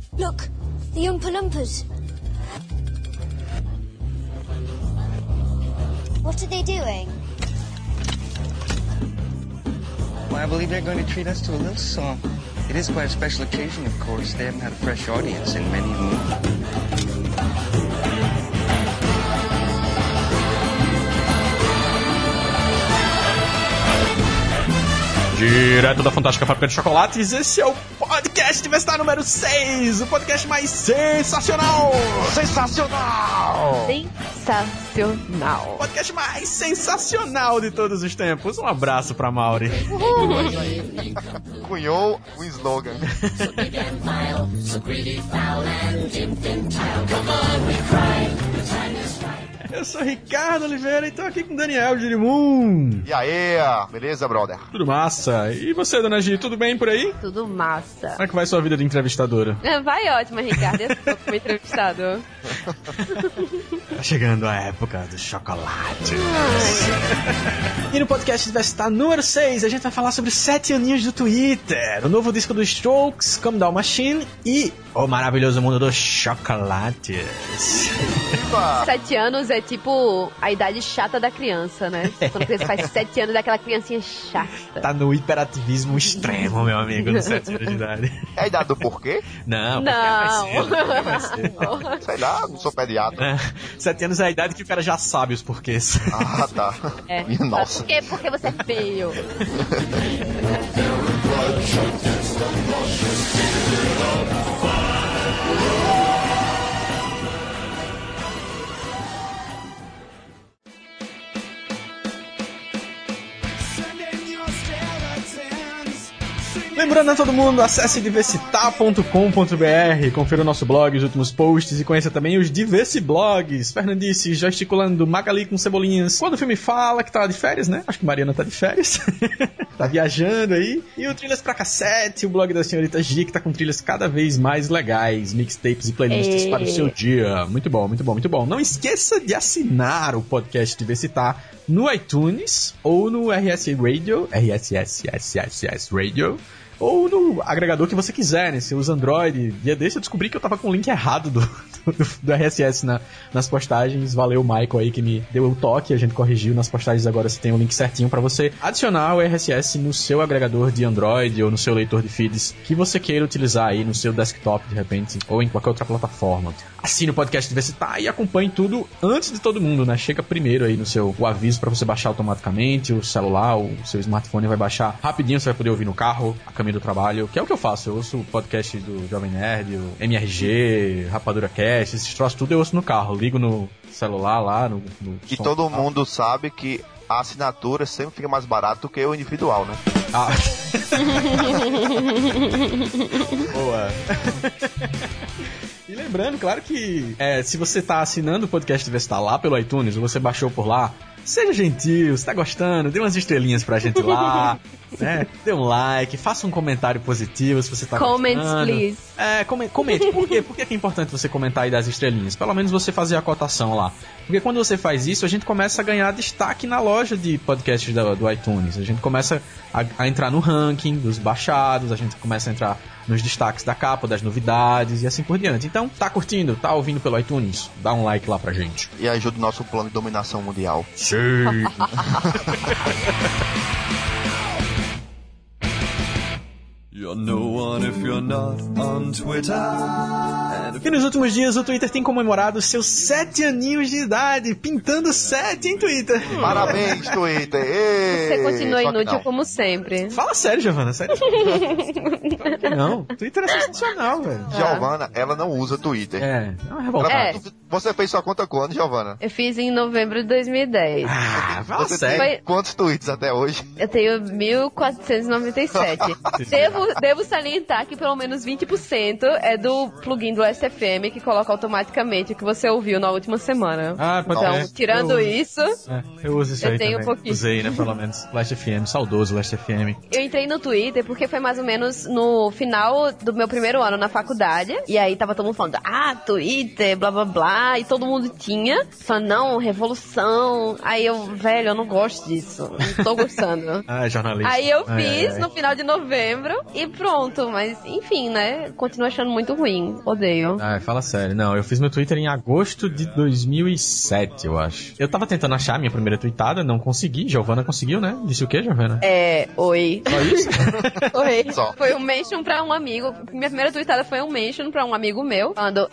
Look, the Oompa Loompas. What are they doing? Well, I believe they're going to treat us to a little song. It is quite a special occasion, of course. They haven't had a fresh audience in many moons. Direto da Fantástica Fábrica de Chocolates, esse é o podcast Universitário número 6, o podcast mais sensacional! Sensacional! O podcast mais sensacional de todos os tempos. Um abraço pra Mauri. Cunhou um slogan. Eu sou Ricardo Oliveira e tô aqui com Daniel Girimum. E aí, beleza, brother? Tudo massa. E você, dona Gi, tudo bem por aí? Tudo massa. Como é que vai sua vida de entrevistadora? Vai ótimo, Ricardo. Eu sou como entrevistador. Tá chegando a época do chocolate. E no podcast Universitário número 6, a gente vai falar sobre 7 aninhos do Twitter, o novo disco dos Strokes, Come Down Machine e o maravilhoso mundo dos chocolates. 7 anos é tipo a idade chata da criança, né? Quando a criança faz 7 anos é aquela criancinha chata. Tá no hiperativismo extremo, meu amigo, nos 7 anos de idade. É a idade do porquê? Não, Não. Vai ser. Sei lá, não sou pediatra. 7 anos é a idade que o cara já sabe os porquês. Ah, tá. É. Nossa. Porque você é feio. Lembrando a todo mundo, acesse diversitar.com.br, confira o nosso blog, os últimos posts e conheça também os Diversiblogs. Fernandice gesticulando, Magali com cebolinhas. Quando o filme fala que tá de férias, né? Acho que Mariana tá de férias. Tá viajando aí. E o Trilhas pra Cassete, o blog da senhorita G, que tá com trilhas cada vez mais legais, mixtapes e playlists para o seu dia. Muito bom, muito bom, muito bom. Não esqueça de assinar o podcast Diversitar no iTunes ou no RSS Radio, RSS Radio, ou no agregador que você quiser, né? Se usa Android. Dia desse eu descobri que eu tava com o link errado do RSS nas postagens. Valeu, Michael aí, que me deu o toque. A gente corrigiu nas postagens. Agora você tem o link certinho pra você adicionar o RSS no seu agregador de Android ou no seu leitor de feeds que você queira utilizar aí no seu desktop, de repente, ou em qualquer outra plataforma. Assine o podcast Diversitar e acompanhe tudo antes de todo mundo, né? Chega primeiro aí no o aviso pra você baixar automaticamente. O celular, o seu smartphone vai baixar rapidinho. Você vai poder ouvir no carro, a caminho do trabalho, que é o que eu faço. Eu ouço o podcast do Jovem Nerd, o MRG, Rapadura Cast, esses troços tudo eu ouço no carro. Ligo no celular lá, no E todo mundo sabe que a assinatura sempre fica mais barato do que o individual, né? Ah. Boa. E lembrando, claro que se você tá assinando o podcast Diversitar lá pelo iTunes, ou você baixou por lá, seja gentil, se tá gostando, dê umas estrelinhas pra gente lá, né? Dê um like, faça um comentário positivo se você tá Comments, gostando. please. Comente. Por quê? Por que é importante você comentar e dar as estrelinhas? Pelo menos você fazer a cotação lá. Porque quando você faz isso, a gente começa a ganhar destaque na loja de podcasts do iTunes. A gente começa a entrar no ranking dos baixados, a gente começa a entrar nos destaques da capa, das novidades e assim por diante. Então, tá curtindo? Tá ouvindo pelo iTunes? Dá um like lá pra gente. E ajuda o nosso plano de dominação mundial. Sim! You're no one if you're not on Twitter. E nos últimos dias o Twitter tem comemorado seus 7 aninhos de idade, pintando 7 em Twitter. Parabéns, Twitter! Ei, Você continua só que inútil não. como sempre. Fala sério, Giovana, sério. Claro que não, Twitter é sensacional, velho. Giovana, ela não usa Twitter. É uma revolta. Você fez sua conta quando, Giovana? Eu fiz em novembro de 2010. Ah, fala Você sério. tem quantos tweets até hoje? Eu tenho 1.497. Devo salientar que pelo menos 20% é do plugin do SFM que coloca automaticamente o que você ouviu na última semana. Ah, pode Então, ser. tirando isso, eu uso isso eu aí tenho também. um pouquinho. Usei, né, pelo menos. Last FM, saudoso Last FM. eu entrei no Twitter porque foi mais ou menos no final do meu primeiro ano na faculdade. E aí tava todo mundo falando, Twitter, blá blá blá. E todo mundo tinha. Falando, não, revolução. Aí eu não gosto disso. Não tô gostando. Ah, jornalista. Aí eu fiz no final de novembro e pronto. mas enfim, né? Continuo achando muito ruim. Odeio. Fala sério. Não, eu fiz meu Twitter em agosto de 2007, eu acho. Eu tava tentando achar a minha primeira tweetada, não consegui. Giovana conseguiu, né? Disse o quê, Giovana? Oi. Só isso? Oi. Só. Foi um mention pra um amigo. Minha primeira tweetada foi um mention pra um amigo meu, falando,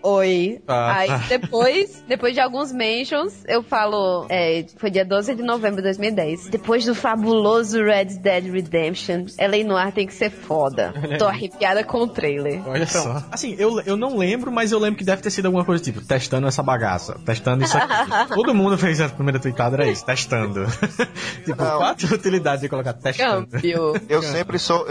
oi. Aí depois de alguns mentions, eu falo, foi dia 12 de novembro de 2010. Depois do fabuloso Red Dead Redemption, L.A. Noire tem que ser foda. Tô arrepiada com o trailer. Olha só. Assim, eu não lembro, mas eu lembro que deve ter sido alguma coisa tipo, testando essa bagaça, testando isso aqui. Todo mundo fez a primeira tweetada, era isso, testando. Tipo, qual a utilidade de colocar testando? Eu sempre sou...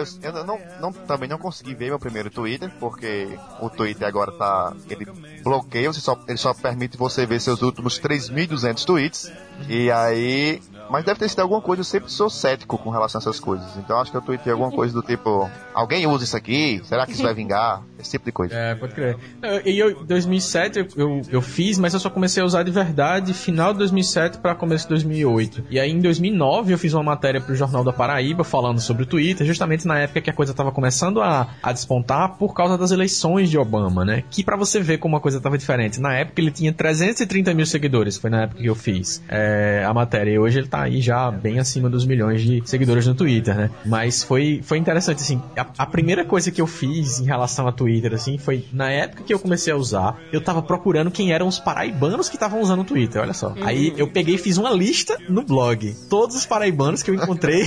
Eu também não consegui ver meu primeiro Twitter, porque o Twitter agora ele bloqueia, ele só permite você ver seus últimos 3.200 tweets. E aí... Mas deve ter sido alguma coisa, eu sempre sou cético com relação a essas coisas. Então acho que eu tuitei alguma coisa do tipo, alguém usa isso aqui? Será que isso vai vingar? Esse tipo de coisa. Pode crer. E em 2007 eu fiz, mas eu só comecei a usar de verdade final de 2007 para começo de 2008. E aí em 2009 eu fiz uma matéria pro Jornal da Paraíba falando sobre o Twitter, justamente na época que a coisa tava começando a despontar por causa das eleições de Obama, né? Que pra você ver como a coisa tava diferente. Na época ele tinha 330 mil seguidores, foi na época que eu fiz a matéria. E hoje ele tá aí já bem acima dos milhões de seguidores no Twitter, né? Mas foi interessante, assim, a primeira coisa que eu fiz em relação a Twitter, assim, foi na época que eu comecei a usar, eu tava procurando quem eram os paraibanos que estavam usando o Twitter, olha só. Aí eu peguei e fiz uma lista no blog. Todos os paraibanos que eu encontrei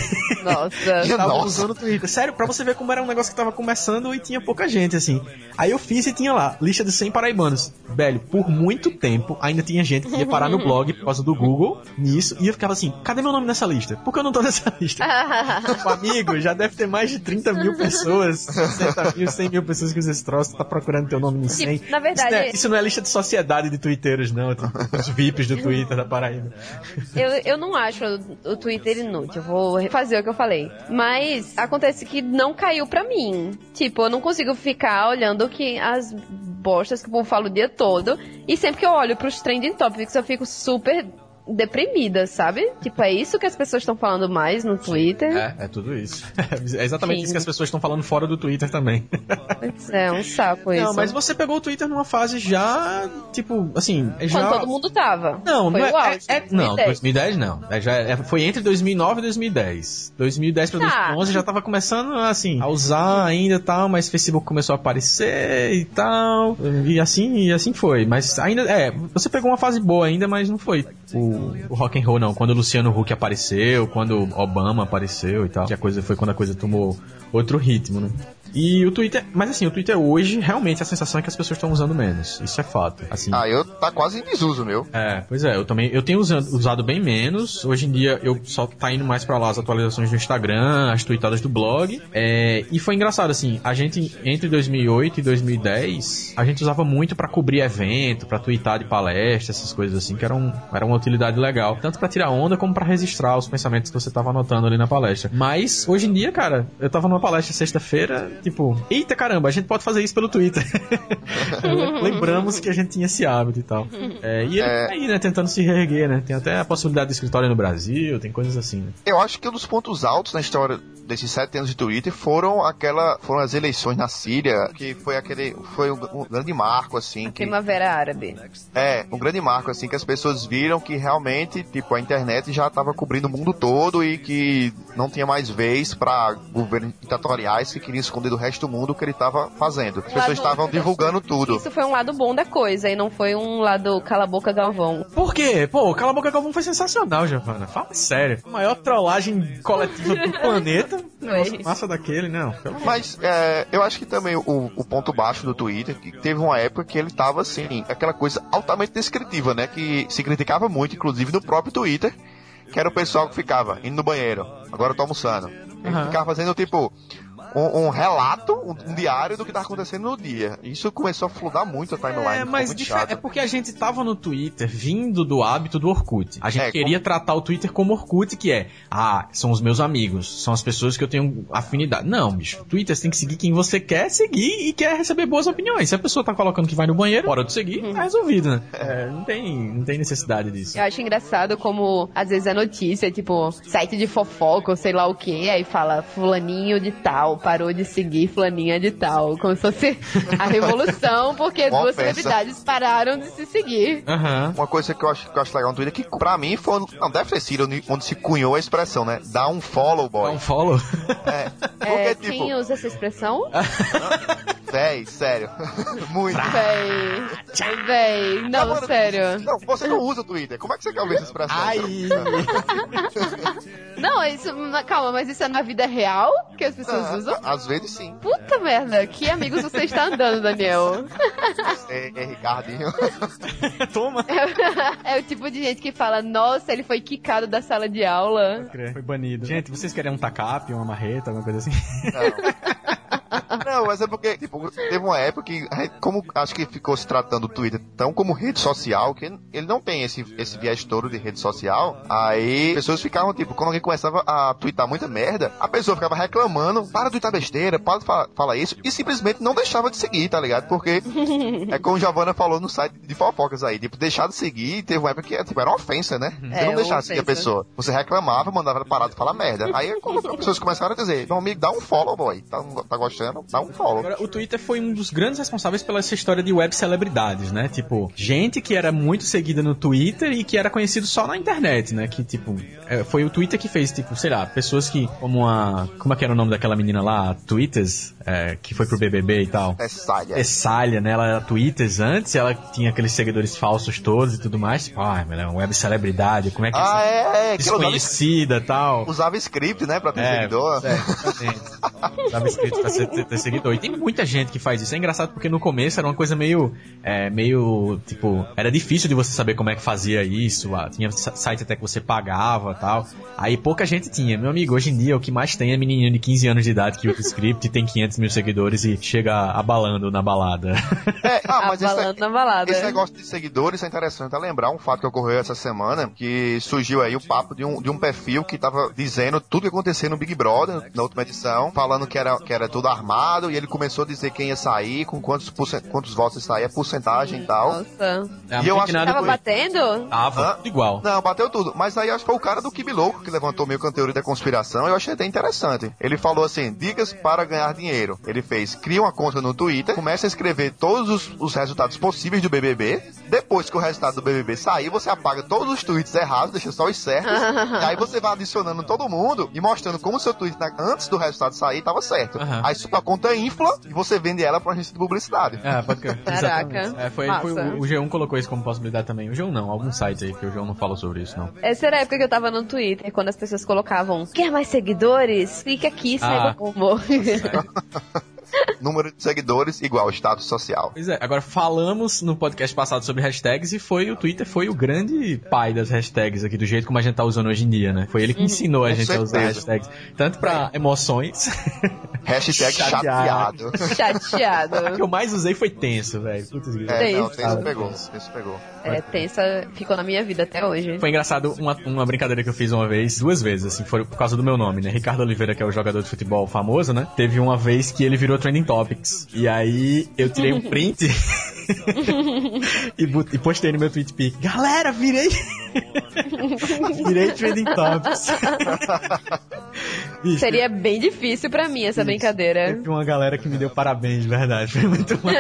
estavam usando o Twitter. Sério, pra você ver como era um negócio que tava começando e tinha pouca gente, assim. Aí eu fiz e tinha lá, lista de 100 paraibanos. Velho, por muito tempo, ainda tinha gente que ia parar no blog por causa do Google, nisso, e eu ficava assim, cadê meu nome nessa lista? Por que eu não tô nessa lista? Meu amigo, já deve ter mais de 30 mil pessoas, 60 mil, 100 mil pessoas que usam esse troço, tá procurando teu nome no 100. Na verdade... Isso não é lista de sociedade de twitteiros, não. Os VIPs do Twitter da Paraíba. Eu não acho o Twitter inútil, vou fazer o que eu falei. Mas acontece que não caiu pra mim. Tipo, eu não consigo ficar olhando que as bostas que o povo fala o dia todo. E sempre que eu olho pros trending topics, eu fico super deprimida, sabe? Tipo, é isso que as pessoas estão falando mais no Twitter. É tudo isso. É exatamente isso que as pessoas estão falando fora do Twitter também. Pois é um saco isso. Não, mas você pegou o Twitter numa fase já, tipo, assim... Quando todo mundo tava. Não, foi não o auge, não, 2010 não. Foi entre 2009 e 2010. 2010 pra 2011 já tava começando, assim, a usar ainda e tal, mas Facebook começou a aparecer e tal, e assim foi. Mas ainda, você pegou uma fase boa ainda, mas não foi o rock and roll, não. Quando o Luciano Huck apareceu, quando Obama apareceu e tal, que foi quando a coisa tomou outro ritmo, né? E o Twitter, mas assim, o Twitter hoje, realmente a sensação é que as pessoas estão usando menos. Isso é fato. Assim, tá quase em desuso, meu. Pois é, eu tenho usado bem menos. Hoje em dia eu só tá indo mais pra lá as atualizações do Instagram, as tweetadas do blog. E foi engraçado, assim, a gente, entre 2008 e 2010, a gente usava muito pra cobrir evento, pra tweetar de palestra, essas coisas assim, que era uma utilidade legal. Tanto pra tirar onda, como pra registrar os pensamentos que você tava anotando ali na palestra. Mas, hoje em dia, cara, eu tava numa palestra sexta-feira, tipo, eita caramba, a gente pode fazer isso pelo Twitter. Lembramos que a gente tinha esse hábito e tal. E ele tá aí, né, tentando se reerguer, né? Tem até a possibilidade de escritório no Brasil, tem coisas assim, né? Eu acho que um dos pontos altos na história desses 7 anos de Twitter foram as eleições na Síria, que foi um grande marco, assim. Primavera Árabe. Um grande marco, assim, que as pessoas viram que realmente, tipo, a internet já estava cobrindo o mundo todo e que não tinha mais vez para governos ditatoriais que queriam esconder do resto do mundo o que ele estava fazendo. As pessoas estavam divulgando tudo. Isso foi um lado bom da coisa e não foi um lado cala a boca Galvão. Por quê? Pô, cala a boca Galvão foi sensacional, Giovana. Fala sério. A maior trollagem coletiva do planeta. Nossa, massa daquele, não. Mas eu acho que também o ponto baixo do Twitter, que teve uma época que ele tava assim, aquela coisa altamente descritiva, né? Que se criticava muito, inclusive no próprio Twitter, que era o pessoal que ficava indo no banheiro, agora eu tô almoçando. Ele ficava fazendo tipo um relato, um diário do que tá acontecendo no dia. Isso começou a fludar muito a timeline. Mas é porque a gente tava no Twitter vindo do hábito do Orkut. A gente queria tratar o Twitter como Orkut, que são os meus amigos, são as pessoas que eu tenho afinidade. Não, bicho, Twitter você tem que seguir quem você quer seguir e quer receber boas opiniões. Se a pessoa tá colocando que vai no banheiro, hora de seguir, tá resolvido, né? Não tem necessidade disso. Eu acho engraçado como, às vezes, a notícia, tipo, site de fofoca ou sei lá o que, aí fala fulaninho de tal parou de seguir fulaninha de tal. Como se fosse a revolução, porque duas celebridades pararam de se seguir. Uma coisa que eu acho legal no Twitter, que pra mim foi... Não, deve ter sido onde se cunhou a expressão, né? Dá um follow, boy. Dá um follow? Porque, quem usa essa expressão? Véi, sério. Muito. Véi. Não, mano, sério. Não, você não usa o Twitter. Como é que você quer ouvir essa expressão? Não, isso... Calma, mas isso é na vida real que as pessoas usam? Às vezes sim. Puta merda, que amigos você está andando, Daniel? É Ricardinho. Toma. É o tipo de gente que fala, nossa, ele foi quicado da sala de aula. Foi banido. Gente, vocês querem um tacape, uma marreta, alguma coisa assim? Não, mas é porque, tipo, teve uma época que, como acho que ficou se tratando o Twitter tão como rede social, que ele não tem esse viés todo de rede social, aí pessoas ficavam, tipo, quando alguém começava a twittar muita merda, a pessoa ficava reclamando, para de twittar besteira, para de falar isso, e simplesmente não deixava de seguir, tá ligado? Porque é como Giovanna falou no site de fofocas aí, tipo, deixar de seguir, teve uma época que tipo, era uma ofensa, né? Você não deixava de seguir a pessoa. Você reclamava, mandava ela parar de falar merda. Aí as pessoas começaram a dizer, meu amigo, dá um follow, boy. Tá gostando? Dá um follow. Agora, o Twitter foi um dos grandes responsáveis pela essa história de web celebridades, né? Tipo, gente que era muito seguida no Twitter e que era conhecido só na internet, né? Que, tipo, foi o Twitter que fez, tipo, sei lá, pessoas que, como é que era o nome daquela menina lá? Twitters, que foi pro BBB e tal. Tessália, né? Ela era Twitters antes, ela tinha aqueles seguidores falsos todos e tudo mais. Tipo, ela é uma web celebridade, como é que desconhecida e tal. Usava script, né? Pra ter seguidor. Usava script pra ter seguidor. E tem muita gente que faz isso. É engraçado porque no começo era uma coisa meio, tipo, era difícil de você saber como é que fazia isso. Tinha site até que você pagava e tal. Aí pouca gente tinha. Meu amigo, hoje em dia o que mais tem é menininho de 15 anos de idade que usa script e tem 500 mil seguidores e chega abalando na balada. Mas esse negócio de seguidores é interessante. A lembrar um fato que ocorreu essa semana, que surgiu aí o papo de um perfil que tava dizendo tudo que aconteceu no Big Brother, na última edição, falando que era tudo armado, e ele começou a dizer quem ia sair, com quantos votos ia sair, a porcentagem e tal. Nossa. E eu acho que tava batendo? Tava, igual. Não, bateu tudo. Mas aí acho que foi o cara do Kibi Louco que levantou meio que a teoria da conspiração, eu achei até interessante. Ele falou assim, dicas para ganhar dinheiro. Ele cria uma conta no Twitter, começa a escrever todos os resultados possíveis do BBB, depois que o resultado do BBB sair, você apaga todos os tweets errados, deixa só os certos, e aí você vai adicionando todo mundo e mostrando como o seu tweet antes do resultado sair tava certo. Aí sua conta infla e você vende ela pra agência de publicidade. Pode crer. Caraca. O G1 colocou isso como possibilidade também. O G1 não, alguns sites aí, que o G1 não fala sobre isso, não. Essa era a época que eu tava no Twitter, quando as pessoas colocavam, quer mais seguidores? Clique aqui, saiba como. Número de seguidores igual status social. Pois é, agora falamos no podcast passado sobre hashtags e o Twitter foi o grande pai das hashtags aqui, do jeito como a gente tá usando hoje em dia, né? Foi ele que ensinou a gente a usar hashtags, tanto pra emoções... Hashtag chateado. O que eu mais usei foi tenso, velho. Tenso pegou. Tensa ficou na minha vida até hoje. Foi engraçado uma brincadeira que eu fiz uma vez, duas vezes, assim, foi por causa do meu nome, né? Ricardo Oliveira, que é o jogador de futebol famoso, né? Teve uma vez que ele virou Trending Topics. E aí eu tirei um print e postei no meu TweetPic. Galera, virei Trending Topics. Bicho, seria bem difícil pra mim essa brincadeira. Teve uma galera que me deu parabéns, de verdade. Foi muito mal.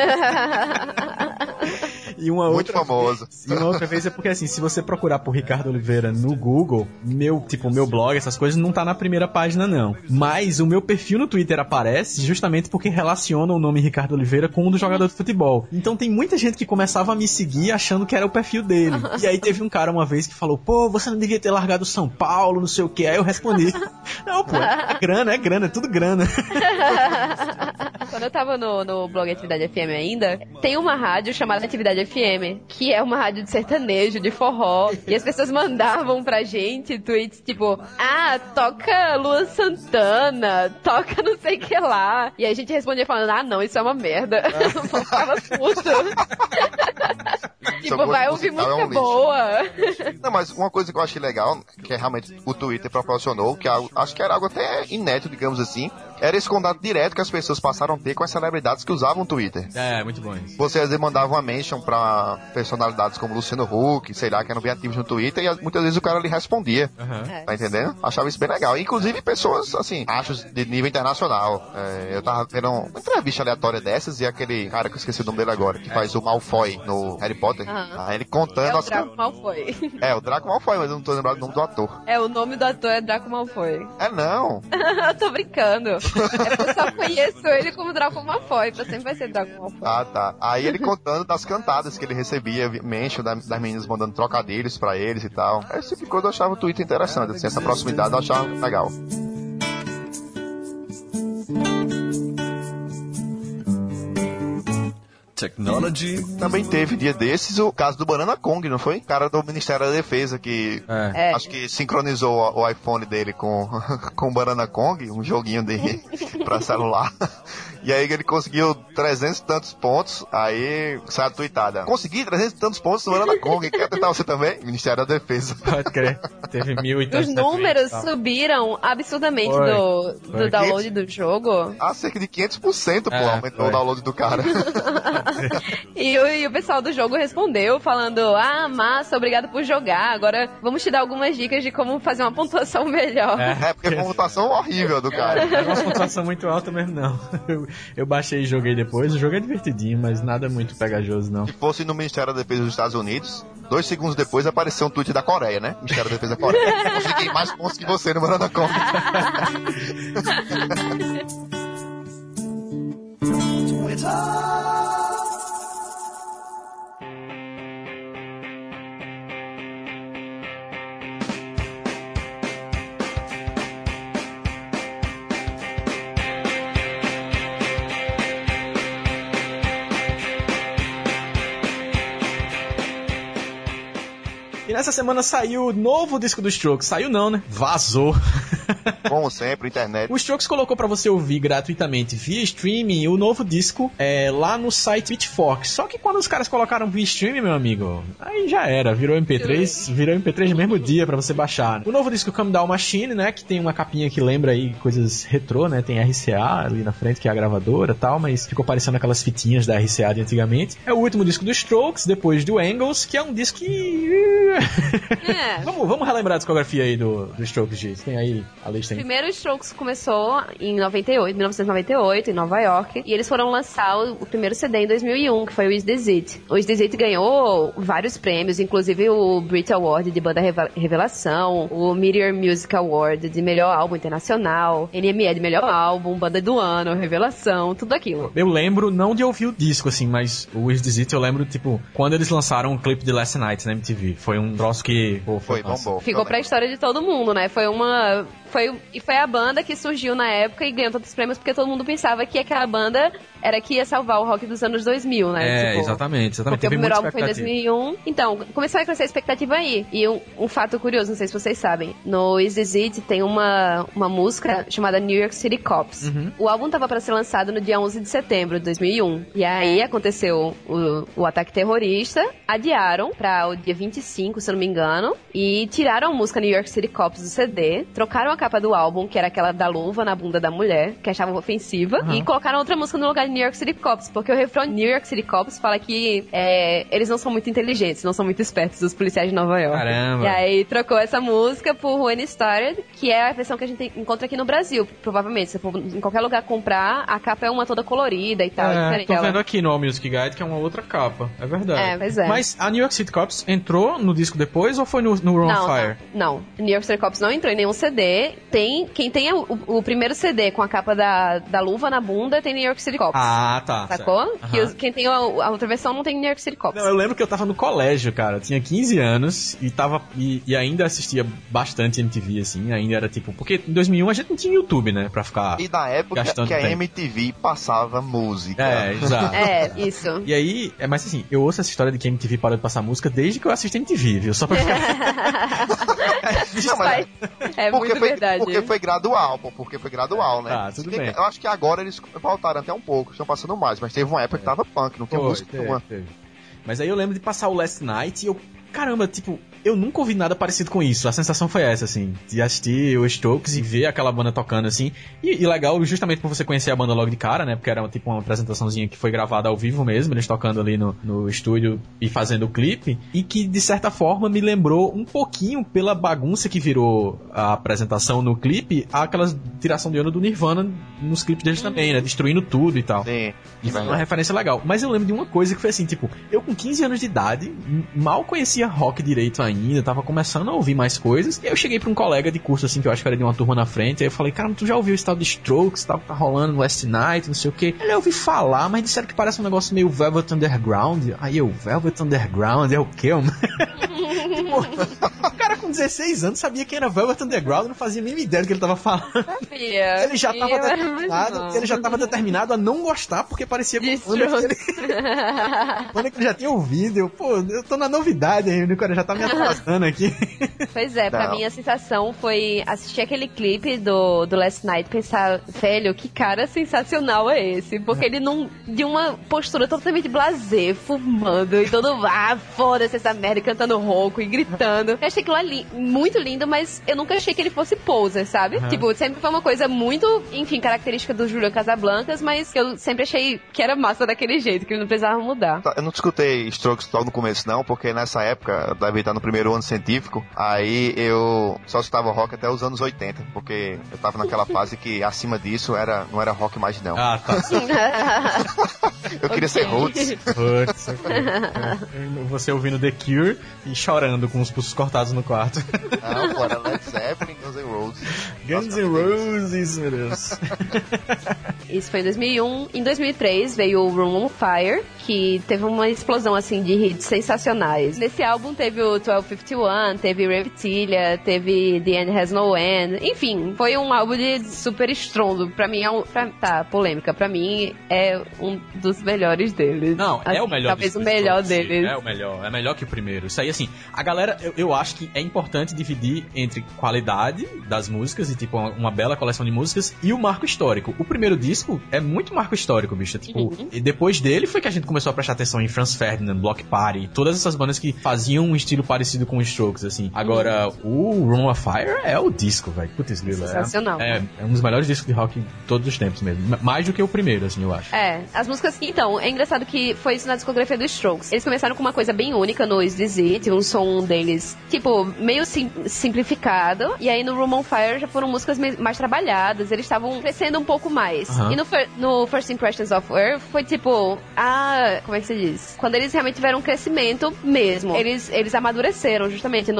Muito famoso. E uma outra vez é porque, assim, se você procurar por Ricardo Oliveira no Google, meu blog, essas coisas, não tá na primeira página, não. Mas o meu perfil no Twitter aparece justamente porque relaciona o nome Ricardo Oliveira com o do jogador de futebol. Então tem muita gente que começava a me seguir achando que era o perfil dele. E aí teve um cara uma vez que falou, pô, você não devia ter largado São Paulo, não sei o que. Aí eu respondi, não, pô, é grana, é tudo grana. Quando eu tava no blog Atividade FM ainda, tem uma rádio chamada Atividade FM, que é uma rádio de sertanejo, de forró, e as pessoas mandavam pra gente tweets tipo, toca Luan Santana, toca não sei o que lá, e aí a gente respondia falando, não, isso é uma merda. Eu ficava puto. Tipo, vai ouvir música boa. Não, mas uma coisa que eu achei legal, que é realmente o Twitter proporcionou, que acho que era algo até inédito, digamos assim, era esse contato direto que as pessoas passaram a ter com as celebridades que usavam o Twitter. É, muito bom isso. Você às vezes mandava uma mention pra personalidades como Luciano Huck, sei lá, que eram bem ativos no Twitter, e muitas vezes o cara lhe respondia. Uhum. Tá entendendo? Achava isso bem legal. Inclusive pessoas, assim, achos de nível internacional. Eu tava vendo uma entrevista aleatória dessas e aquele cara que eu esqueci o nome dele agora, que faz o Malfoy no Harry Potter. Aí ele contando o Draco Malfoy. O Draco Malfoy, mas eu não tô lembrado do nome do ator. O nome do ator é Draco Malfoy. Não. Tô brincando. É porque eu só conheço ele como Draco Malfoy, pra sempre vai ser Draco Malfoy. Tá. Aí ele contando das cantadas que ele recebia, mention das meninas mandando trocadilhos pra eles e tal. Esse tipo de coisa eu achava o Twitter interessante, assim, essa proximidade eu achava legal. Technology. Também teve dia desses o caso do Banana Kong, não foi? O cara do Ministério da Defesa que acho que sincronizou o iPhone dele com o Banana Kong, um joguinho dele pra celular. E aí ele conseguiu 300 e tantos pontos, aí sai a tweetada. Consegui 300 e tantos pontos no Banana Kong, quer tentar você também? Ministério da Defesa. Pode crer. Teve 1.000 e tantos. Os números subiram absurdamente do download do jogo. Cerca de 500%, aumentou o download do cara. E o pessoal do jogo respondeu falando, massa, obrigado por jogar, agora vamos te dar algumas dicas de como fazer uma pontuação melhor. Porque foi uma pontuação horrível do cara. Não é uma pontuação muito alta mesmo, não. Eu baixei e joguei depois, o jogo é divertidinho, mas nada muito pegajoso, não. Se fosse no Ministério da Defesa dos Estados Unidos, 2 segundos depois apareceu um tweet da Coreia, né? Ministério da Defesa da Coreia. Eu fiquei mais pontos que você no Banana Kong. E nessa semana saiu o novo disco do Strokes. Saiu não, né? Vazou. Como sempre, internet. O Strokes colocou pra você ouvir gratuitamente via streaming o novo disco lá no site Pitchfork. Só que quando os caras colocaram via streaming, meu amigo, aí já era. Virou MP3 no mesmo dia pra você baixar. O novo disco Come Down Machine, né? Que tem uma capinha que lembra aí coisas retrô, né? Tem RCA ali na frente, que é a gravadora e tal, mas ficou parecendo aquelas fitinhas da RCA de antigamente. É o último disco do Strokes, depois do Angles, que é um disco que... Vamos relembrar a discografia aí do Strokes, Giz. Tem aí a lista aí. Primeiro o Strokes começou em 1998, em Nova York, e eles foram lançar o primeiro CD em 2001, que foi o Is This It. O Is This It ganhou vários prêmios, inclusive o Brit Award de Banda Revelação, o Meteor Music Award de Melhor Álbum Internacional, NME de Melhor Álbum, Banda do Ano, Revelação, tudo aquilo. Eu lembro, não de ouvir o disco, assim, mas o Is This It eu lembro, tipo, quando eles lançaram um clipe de Last Night na MTV. Foi um troço que... Foi bombou. Ficou pra história de todo mundo, né? Foi a banda que surgiu na época e ganhou todos os prêmios porque todo mundo pensava que aquela banda era que ia salvar o rock dos anos 2000, né? Exatamente. Porque Teve o primeiro álbum muita foi em 2001. Então, começou a crescer a expectativa aí. E um fato curioso, não sei se vocês sabem, no Is This It tem uma música chamada New York City Cops. Uhum. O álbum tava pra ser lançado no dia 11 de setembro de 2001. E aí aconteceu o ataque terrorista, adiaram pra o dia 25, se eu não me engano, e tiraram a música New York City Cops do CD, trocaram a capa do álbum, que era aquela da luva na bunda da mulher, que achavam ofensiva, e colocaram outra música no lugar de New York City Cops, porque o refrão New York City Cops fala que eles não são muito inteligentes, não são muito espertos, os policiais de Nova York. Caramba! E aí trocou essa música por When It Started, que é a versão que a gente encontra aqui no Brasil, provavelmente. Se for em qualquer lugar comprar, a capa é uma toda colorida e tal. Tô vendo aqui no All Music Guide que é uma outra capa, é verdade. Pois é. Mas a New York City Cops entrou no disco depois ou foi no Run on Fire? Não. New York City Cops não entrou em nenhum CD. Quem tem o primeiro CD com a capa da luva na bunda tem New York City Cops. Ah, tá. Sacou? Quem tem a outra versão não tem New York City Cops. Não, eu lembro que eu tava no colégio, cara. Eu tinha 15 anos e ainda assistia bastante MTV, assim. Ainda era tipo... Porque em 2001 a gente não tinha YouTube, né? Pra ficar E na época que a MTV passava música. Exato. Isso. E aí, mas assim, eu ouço essa história de que a MTV parou de passar música desde que eu assisti a MTV, viu? Só pra ficar... Não, mas muito verdade. Porque foi gradual, né? Tá, tudo bem. Eu acho que agora eles voltaram até um pouco, estão passando mais, mas teve uma época que tava punk, não tinha música nenhuma. Mas aí eu lembro de passar o Last Night e eu caramba, tipo, eu nunca ouvi nada parecido com isso. A sensação foi essa, assim, de assistir os Strokes e ver aquela banda tocando, assim. E legal, justamente por você conhecer a banda logo de cara, né? Porque era tipo uma apresentaçãozinha que foi gravada ao vivo mesmo, eles tocando ali no estúdio e fazendo o clipe. E que, de certa forma, me lembrou um pouquinho, pela bagunça que virou a apresentação no clipe, aquelas tiração de onda do Nirvana nos clipes deles também, né? Destruindo tudo e tal. Sim. Isso é uma referência legal. Mas eu lembro de uma coisa que foi assim, tipo, eu com 15 anos de idade, mal conhecia rock direito ainda, tava começando a ouvir mais coisas, e eu cheguei pra um colega de curso, assim, que eu acho que era de uma turma na frente, aí eu falei, cara, tu já ouviu esse tal de Strokes, tal, que tá rolando no Last Night, não sei o que. Ele ouvi falar, mas disseram que parece um negócio meio Velvet Underground. Aí eu, Velvet Underground é o quê, mano? Tipo, o cara com 16 anos sabia quem era Velvet Underground, não fazia nem ideia do que ele tava falando. Sabia. Ele já tava determinado a não gostar, porque parecia com banda que ele já tinha ouvido. Eu tô na novidade aí, o cara já tá me atrasando aqui. Pois é, pra mim a sensação foi assistir aquele clipe do Last Night e pensar, velho, que cara sensacional é esse? Porque ele não, de uma postura totalmente blasé, fumando e todo, foda-se essa merda, cantando rouco e gritando. Eu achei aquilo ali muito lindo, mas eu nunca achei que ele fosse poser, sabe? Uhum. Tipo, sempre foi uma coisa muito, enfim, característica do Julian Casablancas, mas eu sempre achei que era massa daquele jeito, que ele não precisava mudar. Eu não escutei Strokes logo no começo não, porque nessa época, eu devia estar no primeiro ano científico, aí eu só escutava rock até os anos 80, porque eu tava naquela fase que acima disso não era rock mais não. Ah, tá. Eu queria ser roots. Roots, okay. Você ouvindo The Cure e chorando com os pulsos cortados no quarto. Não, pô, era Led Zeppelin, Guns N' Roses. Guns N' Roses, meu Deus. Isso foi em 2001. Em 2003 veio o Room on Fire, que teve uma explosão assim de hits sensacionais. Nesse álbum teve o 1251, teve Reptilia, teve The End Has No End. Enfim, foi um álbum de super estrondo. Pra mim polêmica. Pra mim é um dos melhores deles. Não, assim, é o melhor. Talvez o melhor deles. É o melhor. É melhor que o primeiro. Isso aí, assim, a galera, eu acho que é importante dividir entre qualidade das músicas e, tipo, uma bela coleção de músicas e o marco histórico. O primeiro disco é muito marco histórico, bicho. Tipo, e depois dele foi que a gente começou a prestar atenção em Franz Ferdinand, Block Party, todas essas bandas que faziam um estilo parecido com os Strokes, assim. Agora, o Room of Fire é o disco, velho. Putz, grilo. Sensacional. É um dos melhores discos de rock de todos os tempos mesmo. Mais do que o primeiro, assim, eu acho. É, as músicas... Então, é engraçado que foi isso na discografia dos Strokes. Eles começaram com uma coisa bem única no Is This It, um som deles, tipo, meio simplificado. E aí no Room on Fire já foram músicas mais trabalhadas, eles estavam crescendo um pouco mais. E no First Impressions of Earth foi tipo, como é que se diz? Quando eles realmente tiveram um crescimento mesmo. Eles amadureceram justamente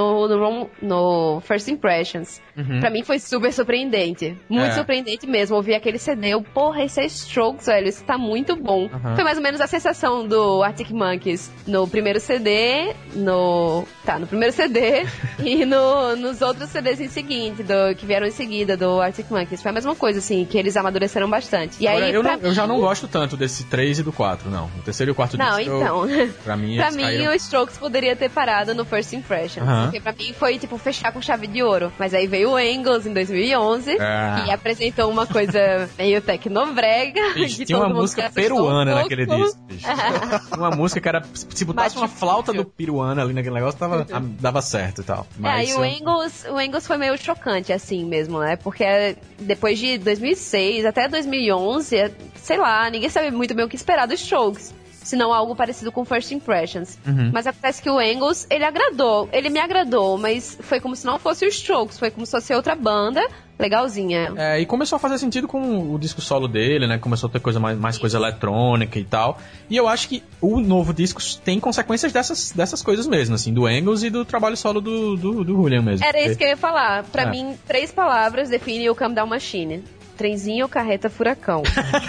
no First Impressions. Pra mim foi super surpreendente. Muito surpreendente mesmo. Ouvir aquele CD, porra, esse é Strokes, velho. Isso tá muito bom. Foi mais ou menos a sensação do Arctic Monkeys no primeiro CD, no primeiro CD e nos outros CDs em seguinte, que vieram em seguida do Arctic Monkeys. Foi a mesma coisa, assim, que eles amadureceram bastante. E agora, aí, eu já não gosto tanto desse 3 e do 4, não. O terceiro e o quarto disco. Não, então. Pra mim, o Strokes poderia ter parado no First Impression. Porque pra mim foi, tipo, fechar com chave de ouro. Mas aí veio o Angles em 2011 e apresentou uma coisa meio tecnobrega. Tinha uma música peruana naquele disco, bicho. Uma música que era, se botasse uma flauta do peruano ali naquele negócio, dava certo e tal. Mas, e o Angles foi meio chocante, assim mesmo, né? Porque depois de 2006 até 2011, sei lá, ninguém sabe muito bem o que esperar dos Strokes. Se não algo parecido com First Impressions. Mas acontece que o Angles, ele me agradou, mas foi como se não fosse os Strokes, foi como se fosse outra banda legalzinha. E começou a fazer sentido com o disco solo dele, né? Começou a ter mais coisa eletrônica e tal. E eu acho que o novo disco tem consequências dessas coisas mesmo, assim, do Angles e do trabalho solo do Julian mesmo. Era isso que eu ia falar. Pra mim, 3 palavras definem o Calm Down Machine: trenzinho, carreta, furacão.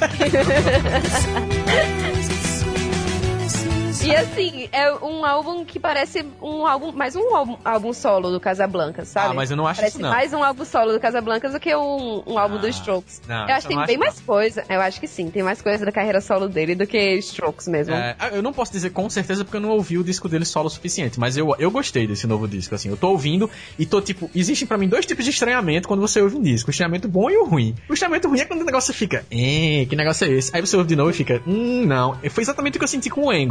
E assim, é um álbum que parece mais um álbum solo do Casablancas, sabe? Mas eu não acho parece isso, não. Mais um álbum solo do Casablancas do que um álbum dos Strokes. Não, eu acho que tem bem mais coisa. Eu acho que sim, tem mais coisa da carreira solo dele do que Strokes mesmo. Eu não posso dizer com certeza porque eu não ouvi o disco dele solo o suficiente, mas eu gostei desse novo disco, assim. Eu tô ouvindo e tô, tipo, existem pra mim 2 tipos de estranhamento quando você ouve um disco: o estranhamento bom e o ruim. O estranhamento ruim é quando o negócio fica, que negócio é esse? Aí você ouve de novo e fica, não. Foi exatamente o que eu senti com o Angles. Agora,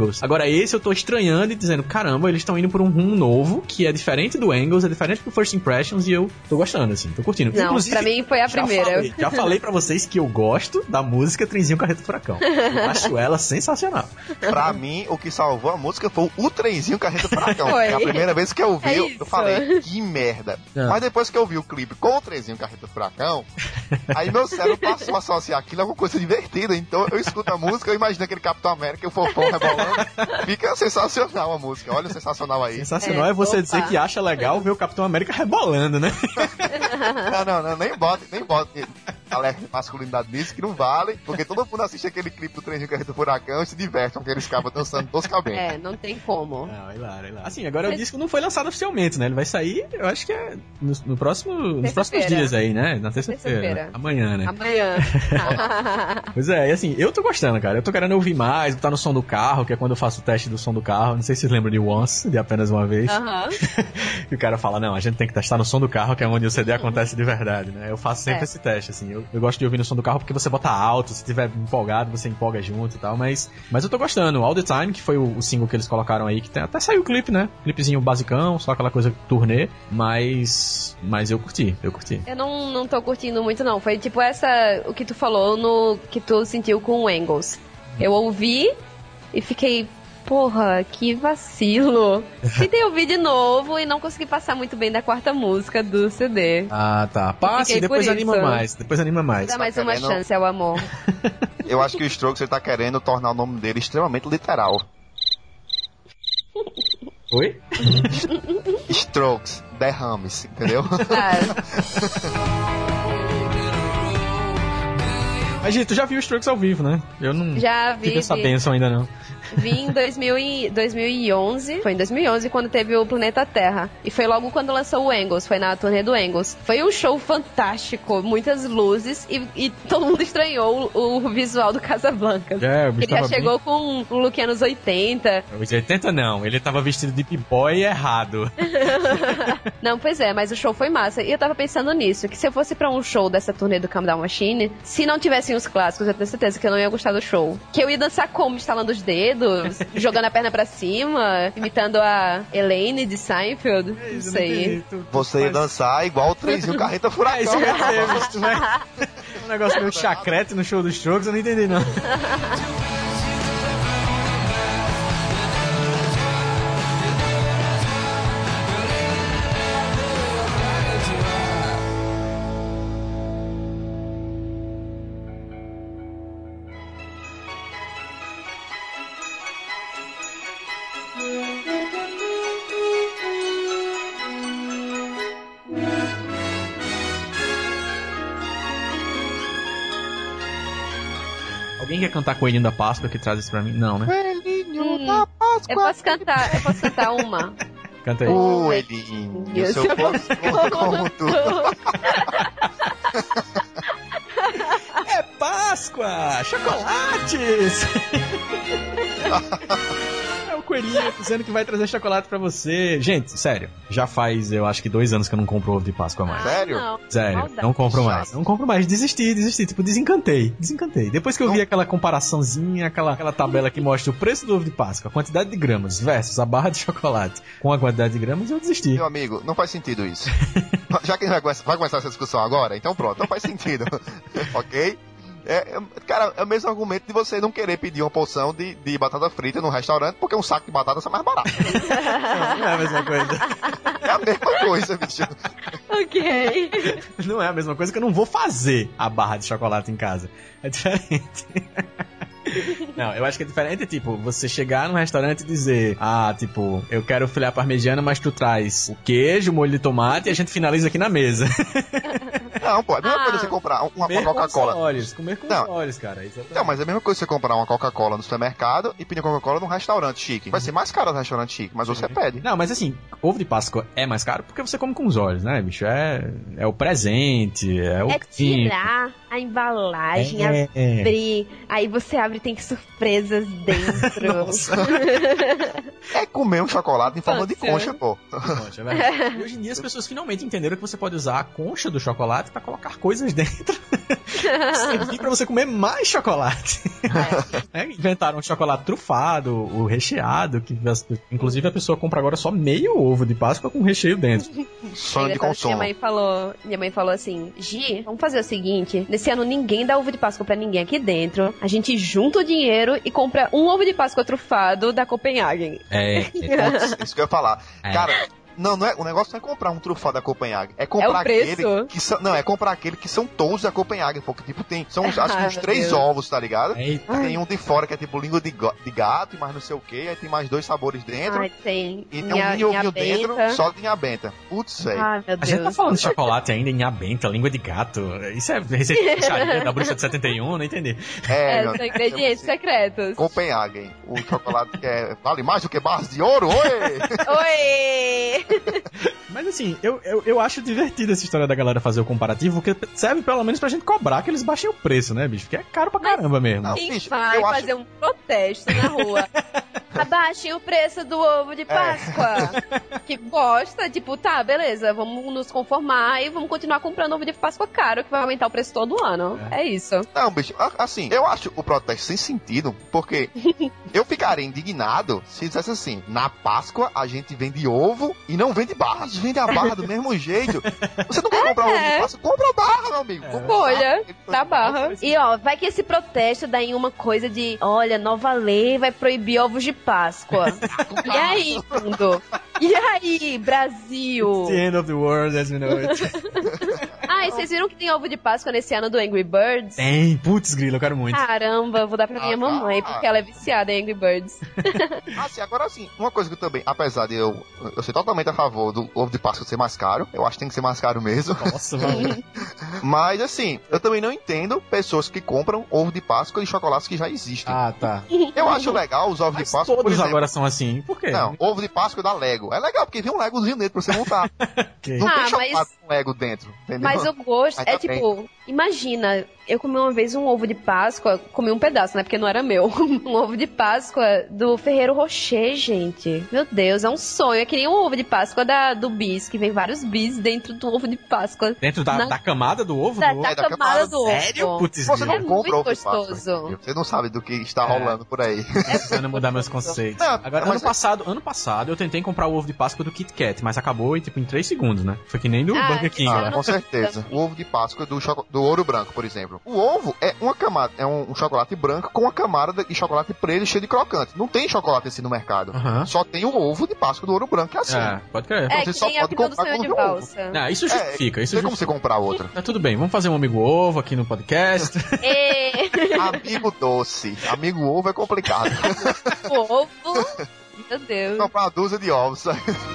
esse eu tô estranhando e dizendo, caramba, eles estão indo por um rumo novo, que é diferente do Angles, é diferente do First Impressions, e eu tô gostando, assim, tô curtindo. Não, Inclusive, pra mim foi a primeira. Já falei pra vocês que eu gosto da música Trenzinho Carreta Furacão. Eu acho ela sensacional. Pra mim, o que salvou a música foi o Trenzinho Carreta Furacão. Foi. É a primeira vez que eu vi, eu isso. falei, que merda. Mas depois que eu vi o clipe com o Trenzinho Carreta Furacão, aí meu cérebro passou a associar aquilo a alguma coisa divertida. Então eu escuto a música, eu imagino aquele Capitão América e o Fofão rebolando. Fica sensacional a música. Olha o sensacional aí. Sensacional é você dizer que acha legal ver o Capitão América rebolando, né? Não, nem bote alerta de masculinidade nisso, que não vale, porque todo mundo assiste aquele clipe do Trenzinho Carreta Furacão e se diverte com aqueles cabos dançando toscamente. É, não tem como. Não, é lá. Assim, agora o disco não foi lançado oficialmente, né? Ele vai sair, eu acho que é nos próximos dias aí, né? Na terça-feira. Amanhã, né? Amanhã. Pois é, e assim, eu tô gostando, cara. Eu tô querendo ouvir mais, botar no som do carro, que é quando eu faço o teste do som do carro. Não sei se vocês lembram de Once, de apenas uma vez. E o cara fala, não, a gente tem que testar no som do carro, que é onde o CD acontece de verdade, né? Eu faço sempre esse teste, assim. Eu gosto de ouvir no som do carro porque você bota alto, se tiver empolgado, você empolga junto e tal, mas eu tô gostando. All The Time, que foi o single que eles colocaram aí, que até saiu o clipe, né? Clipezinho basicão, só aquela coisa turnê, mas eu curti. Eu não tô curtindo muito, não. Foi tipo o que tu falou no que tu sentiu com o Angles. Eu ouvi e fiquei, porra, que vacilo. Tentei ouvir de novo e não consegui passar muito bem da quarta música do CD. Ah, tá. Passe e depois anima mais. Dá mais uma chance ao amor. Eu acho que o Strokes ele tá querendo tornar o nome dele extremamente literal. Oi? Strokes, derrames, entendeu? Mas, gente, tu já viu o Strokes ao vivo, né? Eu não tive essa bênção ainda, não. Vi em 2011, foi em 2011 quando teve o Planeta Terra. E foi logo quando lançou o Angles, foi na turnê do Angles. Foi um show fantástico, muitas luzes e todo mundo estranhou o visual do Casablanca. Ele já chegou com um look anos 80. Os 80 não, ele tava vestido de b-boy errado. Não, pois é, mas o show foi massa. E eu tava pensando nisso, que se eu fosse pra um show dessa turnê do Calm Down Machine, se não tivessem os clássicos, eu tenho certeza que eu não ia gostar do show. Que eu ia dançar como? Estalando os dedos, jogando a perna pra cima, imitando a Elaine de Seinfeld. Não sei. Você ia dançar igual o Trenzinho Carreta Furacão. É isso que eu ia ter visto, né? Um negócio meio chacrete no show dos Strokes, eu não entendi, não. Alguém quer cantar Coelhinho da Páscoa que traz isso pra mim? Não, né? Coelhinho da Páscoa. Eu posso cantar uma. Canta aí. Coelhinho, se eu fosse como tu. É Páscoa! Chocolates! É o coelhinho dizendo que vai trazer chocolate pra você. Gente, sério, já faz, eu acho que 2 anos que eu não compro ovo de Páscoa mais. Sério? Sério, não compro mais. Não compro mais. Desisti. Tipo, desencantei. Depois que eu vi aquela comparaçãozinha, aquela tabela que mostra o preço do ovo de Páscoa, a quantidade de gramas versus a barra de chocolate com a quantidade de gramas, eu desisti. Meu amigo, não faz sentido isso. Já que vai começar essa discussão agora, então pronto, não faz sentido. Ok? Cara, é o mesmo argumento de você não querer pedir uma porção de batata frita num restaurante porque um saco de batata é mais barato. Não é a mesma coisa. É a mesma coisa, bicho. Ok. Não é a mesma coisa que eu não vou fazer a barra de chocolate em casa. É diferente. Não, eu acho que é diferente, tipo, você chegar num restaurante e dizer, tipo, eu quero filé parmegiana, mas tu traz o queijo, o molho de tomate e a gente finaliza aqui na mesa. Não, pô, é a mesma coisa você comprar uma Coca-Cola. Comer com os olhos, cara. Não, mas é a mesma coisa você comprar uma Coca-Cola no supermercado e pedir Coca-Cola num restaurante chique. Vai ser mais caro no restaurante chique, mas você pede. Não, mas assim, ovo de Páscoa é mais caro porque você come com os olhos, né, bicho? É o presente, é o... É tirar a embalagem, abrir, aí você abre e tem surpresas dentro. É comer um chocolate em forma de concha, pô. Concha, é verdade. E hoje em dia as pessoas finalmente entenderam que você pode usar a concha do chocolate pra colocar coisas dentro. Servir pra você comer mais chocolate. Inventaram o chocolate trufado, o recheado, que inclusive a pessoa compra agora só meio ovo de Páscoa com recheio dentro. Sonho de consumo. Minha mãe falou assim: Gi, vamos fazer o seguinte, nesse ano ninguém dá ovo de Páscoa pra ninguém aqui dentro, a gente junta o dinheiro e compra um ovo de Páscoa trufado da Copenhagen. Isso que eu ia falar. Cara, não é, o negócio não é comprar um trufado da Copenhagen, é comprar aquele que são, não, é comprar aquele que são todos da Copenhagen, porque tipo são acho que uns 3 ovos, tá ligado? Eita. Tem um de fora que é tipo língua de gato e mais não sei o que, aí tem mais 2 sabores dentro. Ai, tem. E tem um ninho dentro, só de inha benta. Putz, velho. Ai, meu Deus. A gente tá falando de chocolate ainda em abenta, língua de gato. Isso é receita de fecharia da bruxa de 71, não entendi. São ingredientes secretos. Copenhagen, o chocolate que vale mais do que barras de ouro, oi! Oi! Mas assim, eu acho divertida essa história da galera fazer o comparativo, porque serve pelo menos pra gente cobrar que eles baixem o preço, né, bicho? Porque é caro pra caramba mesmo. Não, Quem bicho, vai eu fazer um protesto na rua? Abaixem o preço do ovo de Páscoa. Que bosta. Tipo, tá, beleza, vamos nos conformar e vamos continuar comprando ovo de Páscoa caro, que vai aumentar o preço todo ano. É isso. Não, bicho, assim, eu acho o protesto sem sentido, porque eu ficaria indignado se dissesse assim, na Páscoa a gente vende ovo e não vende barra. A gente vende a barra do mesmo jeito. Você não quer comprar ovo de Páscoa? Compra a barra, meu amigo. Folha da barra. E ó, vai que esse protesto dá em uma coisa de, olha, nova lei vai proibir ovos de Páscoa. E aí, mundo? E aí, Brasil? The end of the world as we know it. Ah, e vocês viram que tem ovo de Páscoa nesse ano do Angry Birds? Tem, putz grilo, eu quero muito. Caramba, eu vou dar pra minha mamãe, porque ela é viciada em Angry Birds. Agora sim, uma coisa que eu também, apesar de eu ser totalmente a favor do ovo de Páscoa ser mais caro, eu acho que tem que ser mais caro mesmo. Nossa, valeu. Mas assim, eu também não entendo pessoas que compram ovo de Páscoa e chocolates que já existem. Ah, tá. Eu acho legal os ovos Mas de Páscoa, todos por exemplo. agora são assim, por quê? Não, ovo de Páscoa da Lego. É legal, porque vem um Legozinho dentro pra você montar. Okay. Não tem chocolate com Lego dentro, entendeu? Mas o gosto Mas é também. tipo, imagina, eu comi uma vez um ovo de Páscoa, comi um pedaço, né, porque não era meu, um ovo de Páscoa do Ferrero Rocher, gente. Meu Deus, é um sonho, é que nem um ovo de Páscoa do bis, que vem vários bis dentro do ovo de Páscoa. Dentro da camada do ovo? Da, do ovo? da da camada camada. do ovo. Sério? Putz, Você não É compra muito ovo de Páscoa, gostoso. entendeu? Você não sabe do que está rolando por aí. Precisando mudar meus conceitos. Não, Agora, mas ano passado eu tentei comprar o ovo de Páscoa do Kit Kat, mas acabou tipo em 3 segundos, né? Foi que nem do Burger King. esse Né? ano- Com certeza. O ovo de Páscoa do ouro branco, por exemplo. O ovo é uma camada, é um chocolate branco com uma camada de chocolate preto cheio de crocante. Não tem chocolate assim no mercado. Aham. Só tem o ovo de Páscoa do ouro branco, que é assim. É, pode crer. É, Você que só nem a pode vida do comprar sonho de com ovo. valsa. Não, isso justifica, isso Não tem como você justifica. comprar outra. Tá tudo bem, vamos fazer um amigo ovo aqui no podcast. E Amigo doce. Amigo ovo é complicado. o ovo, meu Deus. Comprar uma dúzia de ovos.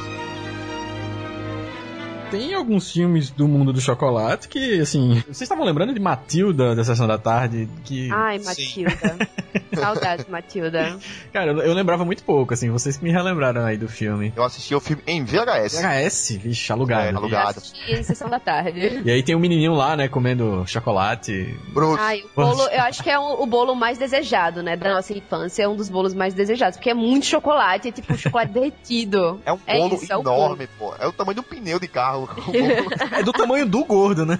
Tem alguns filmes do mundo do chocolate que, assim... Vocês estavam lembrando de Matilda, da Sessão da Tarde? Que... Ai, Matilda. Saudades, Matilda. Cara, eu lembrava muito pouco, assim. Vocês que me relembraram aí do filme. Eu assisti o filme em VHS. VHS? Vixe, alugado. É, alugado. E Sessão da Tarde. E aí tem um menininho lá, né, comendo chocolate. Bruto. Ai, o bolo, eu acho que é o bolo mais desejado, né, da nossa infância, é um dos bolos mais desejados, porque é muito chocolate, é tipo chocolate derretido. É um bolo isso, é o enorme, pô. É o tamanho do pneu de carro. É do tamanho do gordo, né?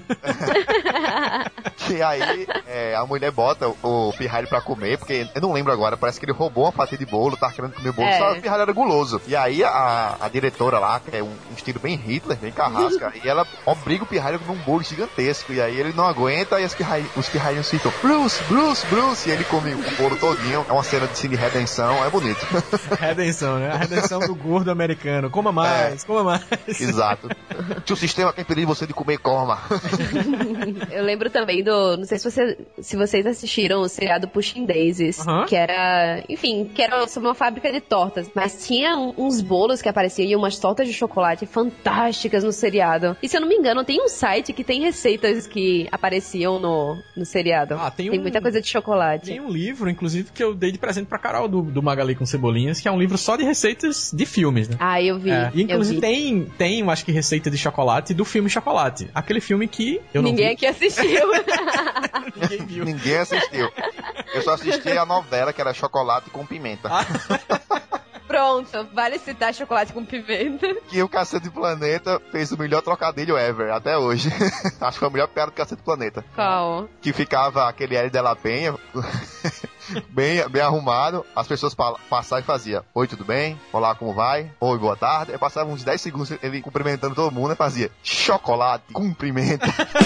E aí, a mulher bota o pirralho pra comer, porque eu não lembro agora, parece que ele roubou uma fatia de bolo, tava querendo comer bolo, só o pirralho era guloso. E aí a diretora lá, que é um estilo bem Hitler, bem carrasca, e ela obriga o pirralho a comer um bolo gigantesco. E aí ele não aguenta e os pirralhinhos ficam Bruce, Bruce, Bruce, e ele come o bolo todinho. É uma cena de cine redenção, é bonito. Redenção, né? A redenção do gordo americano. Coma mais, coma mais. Exato. Se o sistema quer impedir você de comer, coma. Eu lembro também não sei se vocês assistiram o seriado Pushing Daisies, Aham. que era, enfim, que era sobre uma fábrica de tortas, mas tinha uns bolos que apareciam e umas tortas de chocolate fantásticas no seriado. E se eu não me engano, tem um site que tem receitas que apareciam no seriado. Ah, tem muita coisa de chocolate. Tem um livro, inclusive, que eu dei de presente pra Carol do Magali com Cebolinhas, que é um livro só de receitas de filmes, né? Ah, eu vi. E, inclusive eu vi. tem, eu acho que receita de chocolate do filme Chocolate. Aquele filme que eu não Ninguém vi. aqui assistiu. Ninguém viu. Ninguém assistiu. Eu só assisti a novela que era Chocolate com Pimenta. Pronto, vale citar chocolate com pimenta. Que o Cacete Planeta fez o melhor trocadilho ever, até hoje. Acho que foi a melhor piada do Cacete Planeta. Qual? Que ficava aquele L de la Penha, bem arrumado, as pessoas passavam e faziam: oi, tudo bem? Olá, como vai? Oi, boa tarde. Aí passava uns 10 segundos ele cumprimentando todo mundo e fazia: chocolate, cumprimenta.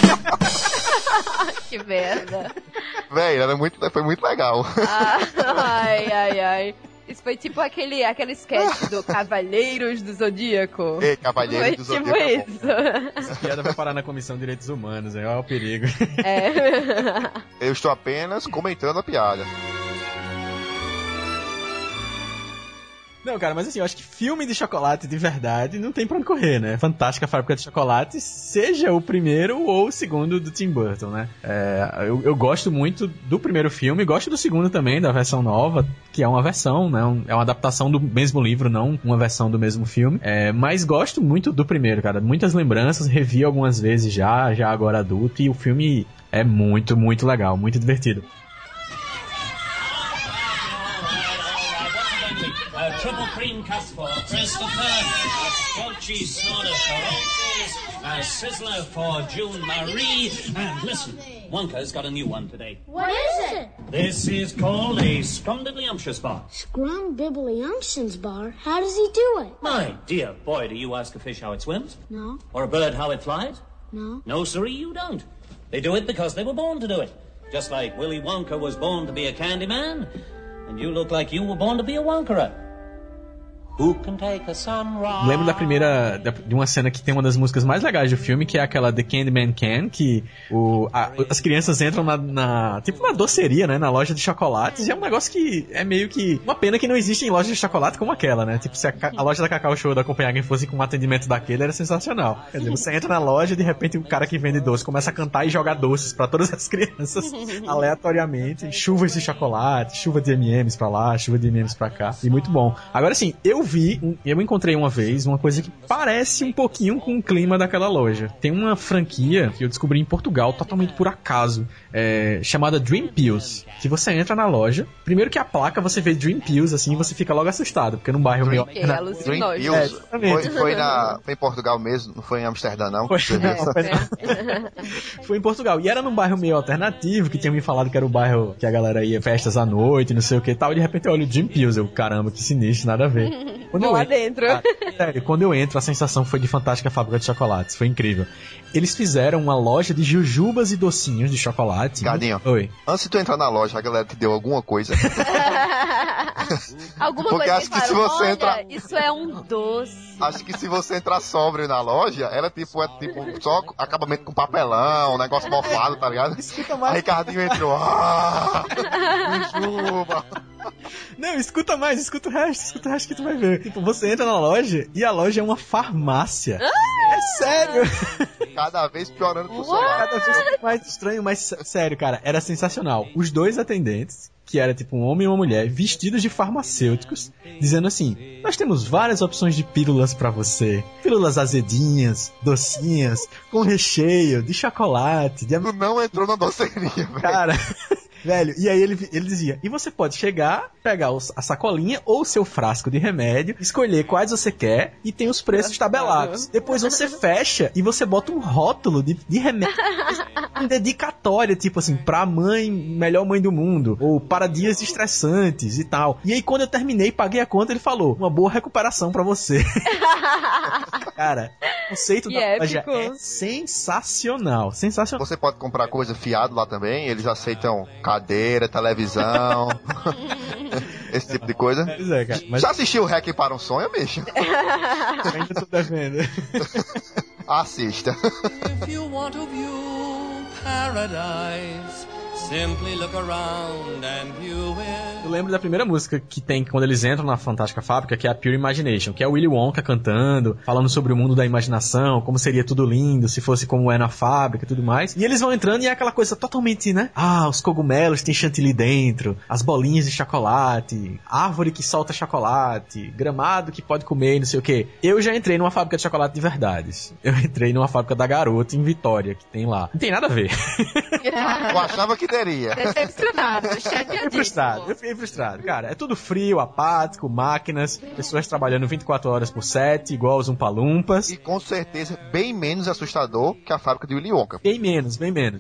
Que merda. Véi, foi muito legal. Ai. Isso foi tipo aquele sketch do Cavaleiros do Zodíaco. Cavaleiros do Zodíaco. Foi tipo isso. Essa piada vai parar na Comissão de Direitos Humanos, olha o perigo. Eu estou apenas comentando a piada. Não, cara, mas assim, eu acho que filme de chocolate de verdade não tem pra onde correr, né? Fantástica Fábrica de Chocolate, seja o primeiro ou o segundo do Tim Burton, né? Eu gosto muito do primeiro filme, gosto do segundo também, da versão nova, que é uma versão, né? É uma adaptação do mesmo livro, não uma versão do mesmo filme. Mas gosto muito do primeiro, cara. Muitas lembranças, revi algumas vezes já agora adulto, e o filme é muito, muito legal, muito divertido. Triple cream cups for Christopher, a squelchy snorter for Otis, a sizzler for June Marie, and listen, Wonka's got a new one today. What is it? This is called a Scrumdiddlyumptious bar. Scrumdiddlyumptious bar? How does he do it? My dear boy, do you ask a fish how it swims? No. Or a bird how it flies? No. No, sirree, you don't. They do it because they were born to do it. Just like Willy Wonka was born to be a candy man, and you look like you were born to be a Wonkerer. Who can take a sunrise? Lembro de uma cena que tem uma das músicas mais legais do filme, que é aquela The Candyman Can, que as crianças entram tipo na doceria, né, na loja de chocolates, e é um negócio que é meio que uma pena que não existe em loja de chocolate como aquela, né? Tipo, se a loja da Cacau Show da Copenhagen fosse com um atendimento daquele, era sensacional. Quer dizer, você entra na loja e de repente o cara que vende doce começa a cantar e jogar doces pra todas as crianças aleatoriamente, chuvas de chocolate, chuva de M&M's pra lá, chuva de M&M's pra cá, e muito bom. Agora sim, eu encontrei uma vez uma coisa que parece um pouquinho com o clima daquela loja. Tem uma franquia que eu descobri em Portugal, totalmente por acaso, chamada Dream Pills, que você entra na loja, primeiro que a placa você vê Dream Pills, assim, e você fica logo assustado, porque num bairro meio... Dream Pills? Foi em Portugal mesmo, não foi em Amsterdã, não? Foi em Portugal, e era num bairro meio alternativo, que tinha me falado que era o bairro que a galera ia festas à noite, não sei o que e tal, e de repente eu olho Dream Pills, caramba, que sinistro, nada a ver. Vou lá dentro. Sério, quando eu entro, a sensação foi de Fantástica Fábrica de Chocolates. Foi incrível. Eles fizeram uma loja de jujubas e docinhos de chocolate. Cadinho, oi. Antes de tu entrar na loja, a galera te deu alguma coisa? Alguma Porque coisa acho que se você entrar... isso é um doce. Acho que se você entrar sóbrio na loja, ela é tipo só acabamento com papelão, negócio mofado, tá ligado? A Ricardinho entrou. Jujuba. Não, escuta o resto que tu vai ver. Tipo, você entra na loja e a loja é uma farmácia. É sério. Cada vez piorando pro seu lado. Cada vez mais estranho, mas sério, cara, era sensacional. Os dois atendentes, que era tipo um homem e uma mulher, vestidos de farmacêuticos, dizendo assim: nós temos várias opções de pílulas pra você. Pílulas azedinhas, docinhas, com recheio, de chocolate. Tu não entrou na doceria, velho. Cara... Velho, e aí ele dizia, e você pode chegar, pegar a sacolinha ou o seu frasco de remédio, escolher quais você quer e tem os preços tabelados. Depois você fecha e você bota um rótulo de remédio em dedicatória, tipo assim, pra mãe, melhor mãe do mundo, ou para dias estressantes e tal. E aí quando eu terminei, paguei a conta, ele falou, uma boa recuperação pra você. Cara, o conceito da loja é sensacional. Você pode comprar coisa fiado lá também, eles aceitam cadeira, televisão, esse tipo de coisa. Cara, mas... Já assistiu o Hack para um Sonho, bicho? Ainda tô devendo. Assista. If you want to view paradise, simply look around and view it. Eu lembro da primeira música que tem quando eles entram na Fantástica Fábrica, que é a Pure Imagination, que é o Willy Wonka cantando, falando sobre o mundo da imaginação, como seria tudo lindo se fosse como é na fábrica e tudo mais. E eles vão entrando e é aquela coisa totalmente, né? Os cogumelos tem chantilly dentro, as bolinhas de chocolate, árvore que solta chocolate, gramado que pode comer e não sei o que. Eu já entrei numa fábrica de chocolate de verdades. Eu entrei numa fábrica da Garoto em Vitória, que tem lá. Não tem nada a ver. Eu achava que queria. Decepcionado, Eu fiquei chateadíssimo. frustrado. Cara, é tudo frio, apático, máquinas, pessoas trabalhando 24 horas por set, igual os Umpalumpas. E com certeza bem menos assustador que a fábrica de Willy Wonka. Bem menos.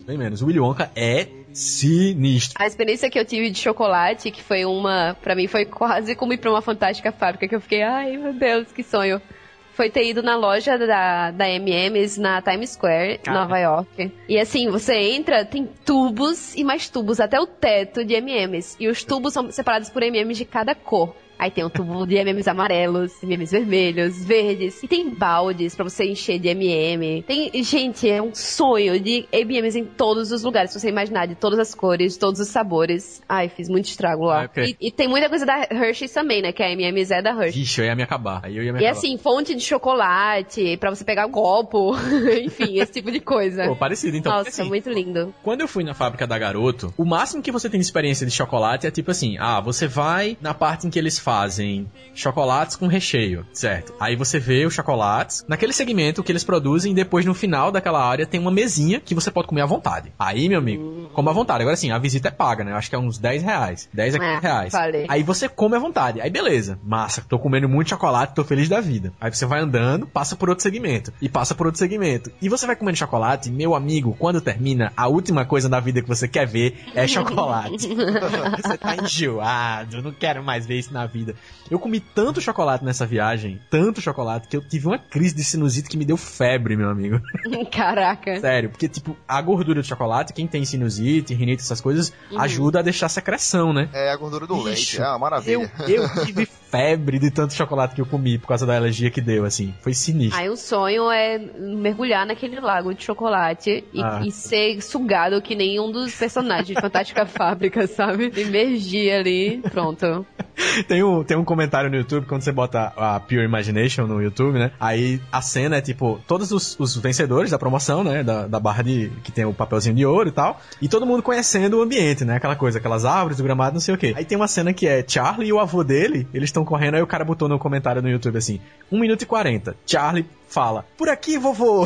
O Willy Wonka é sinistro. A experiência que eu tive de chocolate, que foi pra mim foi quase como ir pra uma fantástica fábrica, que eu fiquei, ai meu Deus, que sonho. Foi ter ido na loja da M&M's na Times Square, Nova York. E assim, você entra, tem tubos e mais tubos, até o teto de M&M's. E os tubos são separados por M&M's de cada cor. Aí tem um tubo de M&M's amarelos, M&M's vermelhos, verdes. E tem baldes pra você encher de M&M. Gente, é um sonho de M&M's em todos os lugares. Se você imaginar, de todas as cores, de todos os sabores. Ai, fiz muito estrago lá. Okay. E tem muita coisa da Hershey's também, né? Que a M&M's é da Hershey's. Vixe, eu ia me acabar. E assim, fonte de chocolate, pra você pegar um copo. Enfim, esse tipo de coisa. Pô, parecido então. Nossa, assim, muito lindo. Quando eu fui na fábrica da Garoto, o máximo que você tem de experiência de chocolate é tipo assim, você vai na parte em que eles fazem chocolates com recheio, certo? Aí você vê os chocolates naquele segmento que eles produzem e depois no final daquela área tem uma mesinha que você pode comer à vontade. Aí, meu amigo, come à vontade. Agora sim, a visita é paga, né? Eu acho que é uns R$10. 10 a 15 reais. Falei. Aí você come à vontade. Aí beleza. Massa, tô comendo muito chocolate, tô feliz da vida. Aí você vai andando, passa por outro segmento. E passa por outro segmento. E você vai comendo chocolate, meu amigo, quando termina, a última coisa na vida que você quer ver é chocolate. Você tá enjoado, não quero mais ver isso na vida. Eu comi tanto chocolate nessa viagem, tanto chocolate, que eu tive uma crise de sinusite que me deu febre, meu amigo. Caraca. Sério, porque, tipo, a gordura do chocolate, quem tem sinusite, rinite, essas coisas, ajuda a deixar secreção, né? É a gordura do leite, é uma maravilha. Eu tive febre de tanto chocolate que eu comi por causa da alergia que deu, assim. Foi sinistro. Aí o sonho é mergulhar naquele lago de chocolate e ser sugado que nem um dos personagens de Fantástica Fábrica, sabe? Emergir ali, pronto. Tem um comentário no YouTube, quando você bota a Pure Imagination no YouTube, né? Aí a cena é tipo, todos os vencedores da promoção, né? Da barra que tem o papelzinho de ouro e tal. E todo mundo conhecendo o ambiente, né? Aquela coisa, aquelas árvores, o gramado, não sei o quê. Aí tem uma cena que é Charlie e o avô dele, eles estão correndo, aí o cara botou no comentário no YouTube assim, 1 minuto e 40. Charlie fala, por aqui, vovô.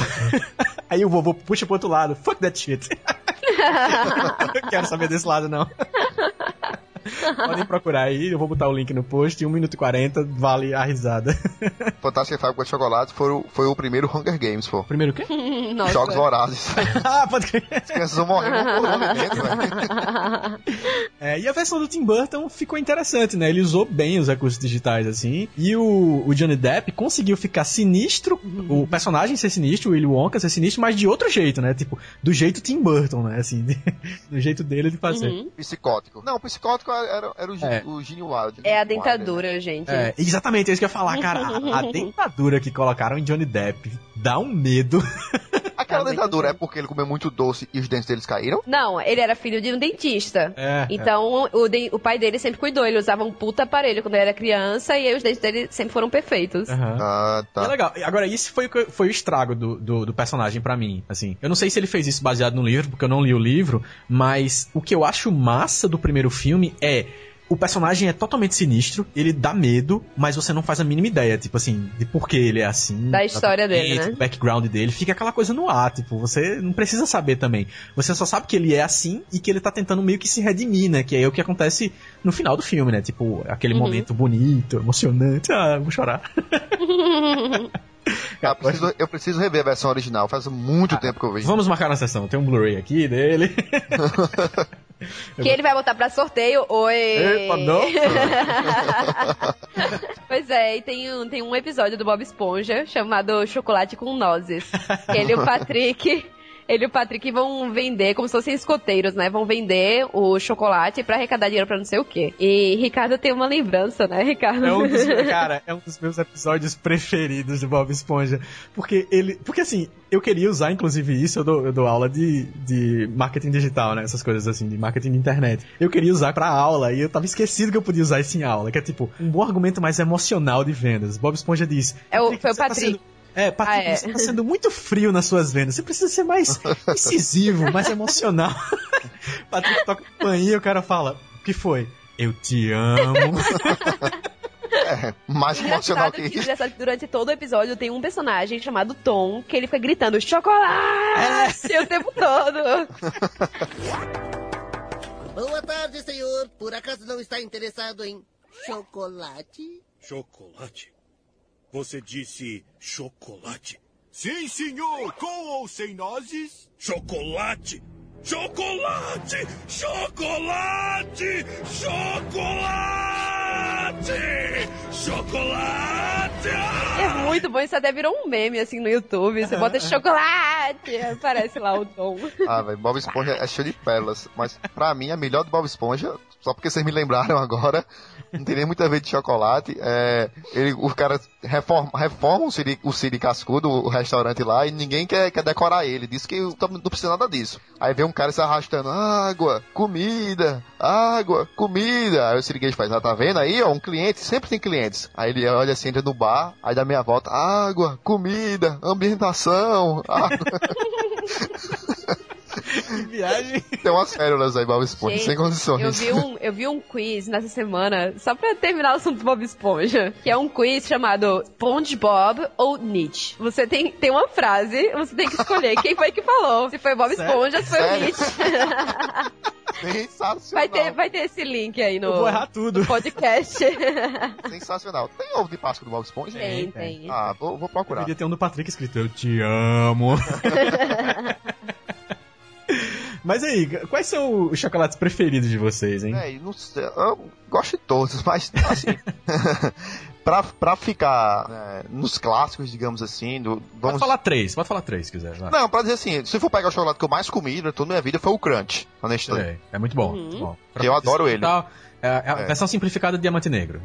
Aí o vovô puxa pro outro lado, fuck that shit. Não quero saber desse lado, não. Podem procurar aí, eu vou botar o link no post, 1 minuto e 40, vale a risada. Fantástica Fábrica de Chocolate foi o primeiro Hunger Games, pô. Primeiro o quê? Nossa. Jogos Vorazes. Pode crer. As crianças vão morrer lá dentro, velho. E a versão do Tim Burton ficou interessante, né? Ele usou bem os recursos digitais, assim. E o Johnny Depp conseguiu ficar sinistro, o personagem ser sinistro, o Willy Wonka ser sinistro, mas de outro jeito, né? Tipo, do jeito Tim Burton, né? Assim, do jeito dele de fazer. Psicótico. Não, o psicótico era o Gene Wilder. É a dentadura, gente. Exatamente, é isso que eu ia falar, cara. A dentadura que colocaram em Johnny Depp dá um medo. Aquela dentadura é porque ele comeu muito doce e os dentes deles caíram? Não, ele era filho de um dentista. Então, o pai dele sempre cuidou. Ele usava um puta aparelho quando ele era criança e aí os dentes dele sempre foram perfeitos. Tá. É legal. Agora, isso foi o estrago do personagem pra mim, assim. Eu não sei se ele fez isso baseado no livro, porque eu não li o livro, mas o que eu acho massa do primeiro filme é... O personagem é totalmente sinistro, ele dá medo, mas você não faz a mínima ideia, tipo assim, de por que ele é assim. Da história dele, né? O background dele, fica aquela coisa no ar, tipo, você não precisa saber também. Você só sabe que ele é assim e que ele tá tentando meio que se redimir, né? Que é o que acontece no final do filme, né? Tipo, aquele momento bonito, emocionante. Vou chorar. Eu preciso rever a versão original, faz muito tempo que eu vi. Vamos marcar na sessão, tem um Blu-ray aqui dele. Que ele vai botar pra sorteio. Oi! Epa, não. Pois é, e tem um episódio do Bob Esponja chamado Chocolate com Nozes. Que ele e o Patrick... Ele e o Patrick vão vender, como se fossem escoteiros, né? Vão vender o chocolate pra arrecadar dinheiro pra não sei o quê. E Ricardo tem uma lembrança, né, Ricardo? É um dos meus episódios preferidos do Bob Esponja. Porque assim, eu queria usar, inclusive, isso, eu dou aula de marketing digital, né? Essas coisas assim, de marketing de internet. Eu queria usar pra aula e eu tava esquecido que eu podia usar isso em aula, que é tipo, um bom argumento mais emocional de vendas. Bob Esponja diz... Foi o Patrick. Patrick, você tá sendo muito frio nas suas vendas. Você precisa ser mais incisivo, mais emocional. Patrick toca campainha e o cara fala, o que foi? Eu te amo. Mais emocional que isso. Engraçado que durante todo o episódio tem um personagem chamado Tom, que ele fica gritando chocolate o tempo todo. Boa tarde, senhor. Por acaso não está interessado em chocolate? Chocolate? Você disse chocolate? Sim, senhor. Com ou sem nozes? Chocolate! Chocolate! Chocolate! Chocolate! Chocolate! É muito bom, isso até virou um meme assim no YouTube. Você bota chocolate, aparece lá o Tom. Ah, velho, Bob Esponja é cheio de pérolas. Mas pra mim, a melhor do Bob Esponja, só porque vocês me lembraram agora, não tem nem muita vez de chocolate. Os caras reformam o Siri Cascudo, o restaurante lá, e ninguém quer decorar ele. Diz que não precisa nada disso. Aí vem um cara se arrastando, água, comida. Aí o Siriguejo faz, tá vendo aí, ó, um cliente, sempre tem clientes. Aí ele olha assim, entra no bar, aí dá meia volta, água, comida, ambientação, água. Que viagem. Tem umas pérolas aí, Bob Esponja, sem condições. Eu vi um quiz nessa semana, só pra terminar o assunto do Bob Esponja, que é um quiz chamado SpongeBob ou Nietzsche. Você tem uma frase, você tem que escolher quem foi que falou. Se foi Bob Esponja, se foi o Nietzsche. Sensacional. Vai ter esse link aí no, Eu vou errar tudo. no podcast. Sensacional. Tem ovo de Páscoa do Bob Esponja? Tem. Ah, vou procurar. Podia ter um do Patrick escrito, eu te amo. Mas aí, quais são os chocolates preferidos de vocês, hein? Não sei, eu gosto de todos, mas assim, pra ficar nos clássicos, digamos assim, Pode falar três se quiser. Vai. Não, pra dizer assim, se for pegar o chocolate que eu mais comi durante toda a minha vida foi o Crunch, da Nestlé. É muito bom. Muito bom. Que eu adoro ele. É a versão simplificada de Diamante Negro.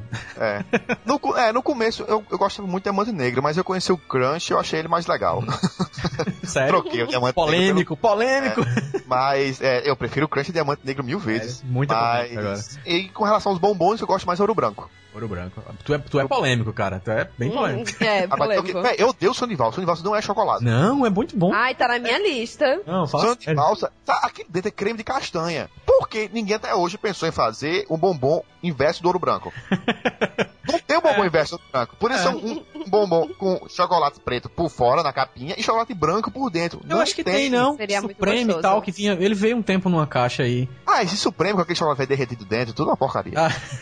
No começo eu gostava muito de Diamante Negro, mas eu conheci o Crunch e eu achei ele mais legal. Sério? Troquei o Diamante Polêmico. Mas eu prefiro o Crunch e Diamante Negro 1000 vezes. Muita polêmica agora. E com relação aos bombons, eu gosto mais do Ouro Branco. Ouro Branco. Tu é polêmico, cara. Tu é bem polêmico. Polêmico. Eu odeio o sonho de valsa. O sonho de valsa não é chocolate. Não, é muito bom. Ai, tá na minha lista. Não, sonho de valsa, aqui dentro é creme de castanha. Porque ninguém até hoje pensou em fazer um bombom inverso do Ouro Branco. Não tem um bombom inverso do Ouro Branco. Por isso é um bombom com chocolate preto por fora, na capinha, e chocolate branco por dentro. Eu acho que tem, não. Seria Supreme muito e tal, que vinha. Ele veio um tempo numa caixa aí. Esse Supreme com aquele chocolate derretido dentro, tudo uma porcaria.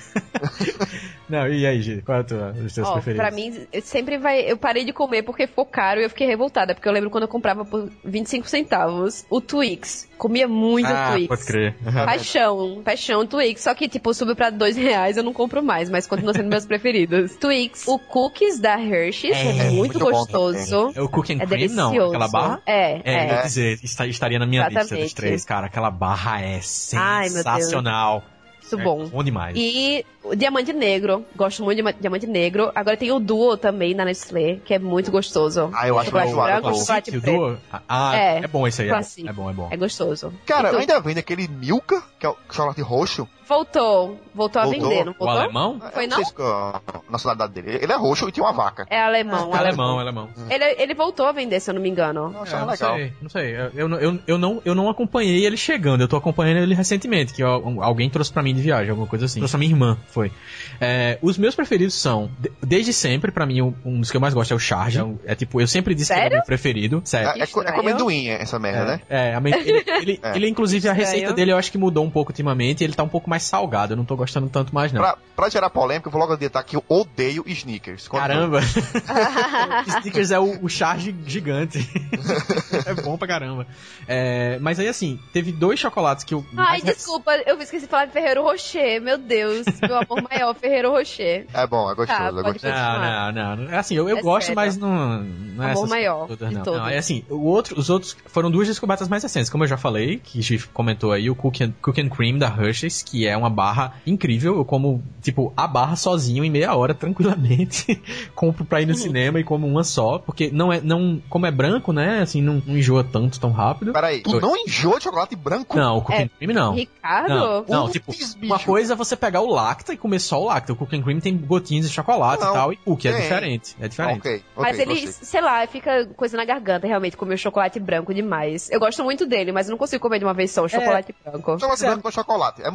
Não, e aí, Gi? Qual é os teus preferidos? Pra mim, eu parei de comer porque ficou caro e eu fiquei revoltada, porque eu lembro quando eu comprava por 25 centavos o Twix. Comia muito Twix. Pode crer. Paixão, Twix. Só que, tipo, subiu pra R$2, eu não compro mais, mas continua sendo meus preferidos. Twix, o Cookies da Hershey's, é muito gostoso. É o Cookie and Cream, delicioso. não? Aquela barra? Quer dizer, estaria na minha lista dos três, cara. Aquela barra é sensacional. Muito bom. Bom demais. E o Diamante Negro. Gosto muito de Diamante Negro. Agora tem o Duo também na Nestlé, que é muito gostoso. Eu acho que branco, chocolate o preto. Duo? É bom esse aí. É bom. É gostoso. Cara, ainda vende aquele Milka, que é o chocolate roxo. Voltou a vender, não voltou? O alemão? Foi não? Não sei se nacionalidade dele. Ele é roxo e tem uma vaca. É alemão. Alemão. Ele voltou a vender, se eu não me engano. Não sei. Eu não acompanhei ele chegando. Eu tô acompanhando ele recentemente, que alguém trouxe pra mim de viagem, alguma coisa assim. Trouxe a minha irmã, foi. Os meus preferidos são, desde sempre, pra mim, um dos que eu mais gosto é o Charge. Eu sempre disse que é o meu preferido. Sério. É com amendoim essa merda, né? Ele inclusive, a receita dele eu acho que mudou um pouco ultimamente e ele tá um pouco mais salgado. Eu não tô gostando tanto mais, não. Pra gerar polêmica, eu vou logo adiantar que eu odeio Snickers. Caramba! Snickers é o Charge gigante. É bom pra caramba. Mas aí, assim, teve 2 chocolates que eu... Desculpa, eu esqueci de falar de Ferrero Rocher. Meu Deus, meu amor maior, Ferrero Rocher. É bom, é gostoso. Não. É assim, eu gosto, sério. mas não é amor maior todas, não. todos. Não, é assim, os outros foram 2 descobertas mais recentes. Como eu já falei, que a gente comentou aí, o Cookie and Cream da Hershey's, que é uma barra incrível. Eu como, tipo, a barra sozinho em meia hora, tranquilamente. Compro pra ir no cinema e como uma só, porque como é branco, né, assim, não enjoa tanto, tão rápido. Peraí, tu não enjoa de chocolate branco? Não, o Cookie and Cream não. Ricardo? Não, tipo, uma coisa é você pegar o Lacta e comer só o Lacta. O Cookie and Cream tem gotinhas de chocolate e tal, e cookie, é diferente. Ok. Mas ele, sei lá, fica coisa na garganta, realmente, comer o chocolate branco demais. Eu gosto muito dele, mas eu não consigo comer de uma vez só o chocolate branco. Chocolate branco com chocolate, é manteiga.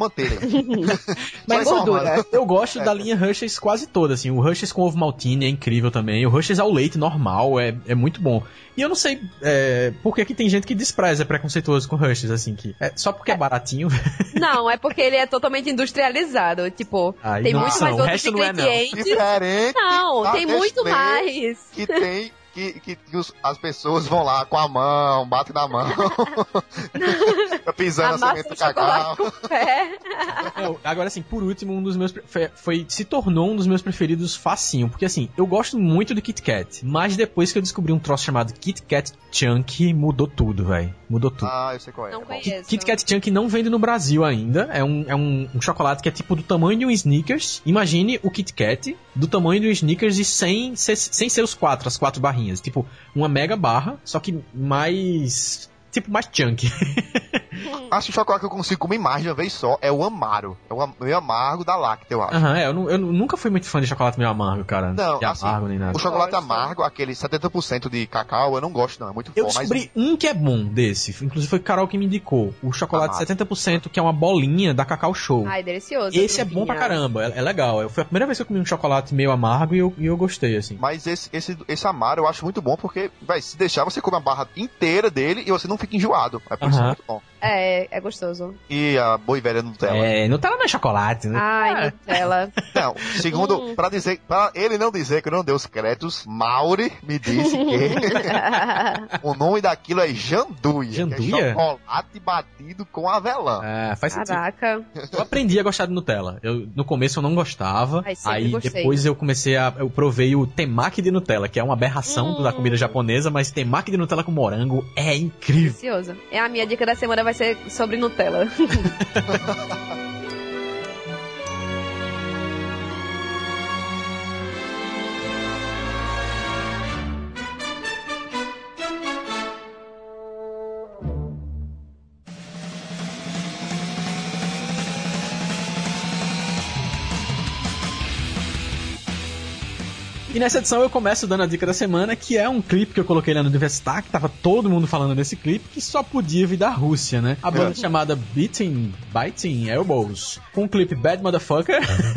Mas gordura. Eu gosto da linha Hershey's quase toda, assim. O Hershey's com ovo maltine é incrível também. O Hershey's ao leite normal é muito bom. E eu não sei por que tem gente que despreza, é preconceituoso com Hershey's, assim, que só porque é baratinho. Não, é porque ele é totalmente industrializado. Tipo, tem muito mais outros ingredientes. Diferente. Não, tem muito mais. Que tem... Que as pessoas vão lá com a mão, batem na mão, pisando na semente do cacau. Agora, assim, por último, um dos meus se tornou um dos meus preferidos facinho, porque assim, eu gosto muito do Kit Kat, mas depois que eu descobri um troço chamado Kit Kat Chunk, mudou tudo, velho. Mudou tudo. Ah, eu sei qual é. Não conheço. Kit Kat Chunk não vende no Brasil ainda, é um chocolate que é tipo do tamanho de um Snickers. Imagine o Kit Kat do tamanho do Snickers e sem ser as quatro barrinhas. Tipo, uma mega barra, só que mais... tipo, mais chunk. Acho que o chocolate que eu consigo comer mais de uma vez só é o Amaro. É o meio amargo da Lacta, eu acho. Eu nunca fui muito fã de chocolate meio amargo, cara. Não, assim, amargo, nem nada. O chocolate amargo, aquele 70% de cacau, eu não gosto não, é muito forte. Eu descobri um que é bom desse, inclusive foi Carol que me indicou. O chocolate 70%, que é uma bolinha da Cacau Show. Ai, delicioso. Esse é bom pra caramba, é legal. Foi a primeira vez que eu comi um chocolate meio amargo e eu gostei, assim. Mas esse Amaro eu acho muito bom porque, se deixar, você come a barra inteira dele e você não fica enjoado. É por isso que é muito bom. É gostoso. E a boa e velha Nutella. Nutella não é chocolate, né? Ai, Nutella. Não, segundo, pra ele não dizer que não deu os créditos, Mauri me disse que o nome daquilo é Janduia. Janduia? Que é chocolate batido com avelã. Faz sentido. Caraca. Eu aprendi a gostar de Nutella. No começo eu não gostava. Aí depois eu eu provei o temaki de Nutella, que é uma aberração da comida japonesa, mas temaki de Nutella com morango é incrível. Delicioso. A minha dica da semana vai ser sobre Nutella. E nessa edição eu começo dando a dica da semana, que é um clipe que eu coloquei lá no Diversitar, que tava todo mundo falando desse clipe, que só podia vir da Rússia, né? A banda chamada Biting Elbows, com o clipe Bad Motherfucker.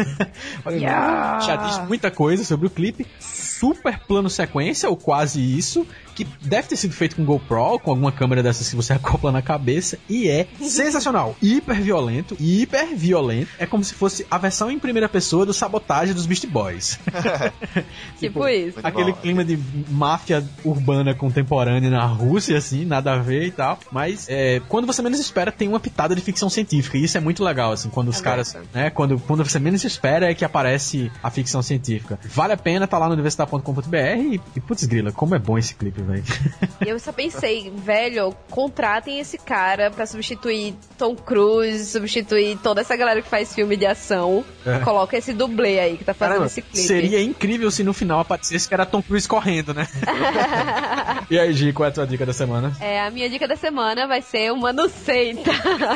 Já diz muita coisa sobre o clipe. Super plano sequência, ou quase isso, que deve ter sido feito com GoPro, com alguma câmera dessas que você acopla na cabeça, e é sensacional. Hiper violento. É como se fosse a versão em primeira pessoa do Sabotagem dos Beast Boys. Tipo isso. Aquele clima de máfia urbana contemporânea na Rússia, assim, nada a ver e tal. Mas quando você menos espera, tem uma pitada de ficção científica. E isso é muito legal, assim, quando os caras, né, quando você menos espera é que aparece a ficção científica. Vale a pena, tá lá no universitar.com.br e putz grila, como é bom esse clipe, velho. Eu só pensei, velho, contratem esse cara pra substituir Tom Cruise, substituir toda essa galera que faz filme de ação. Coloca esse dublê aí que tá fazendo esse clipe. Seria incrível se no final aparecesse que era Tom Cruise correndo, né? E aí, Gi, qual é a tua dica da semana? A minha dica da semana vai ser uma receita.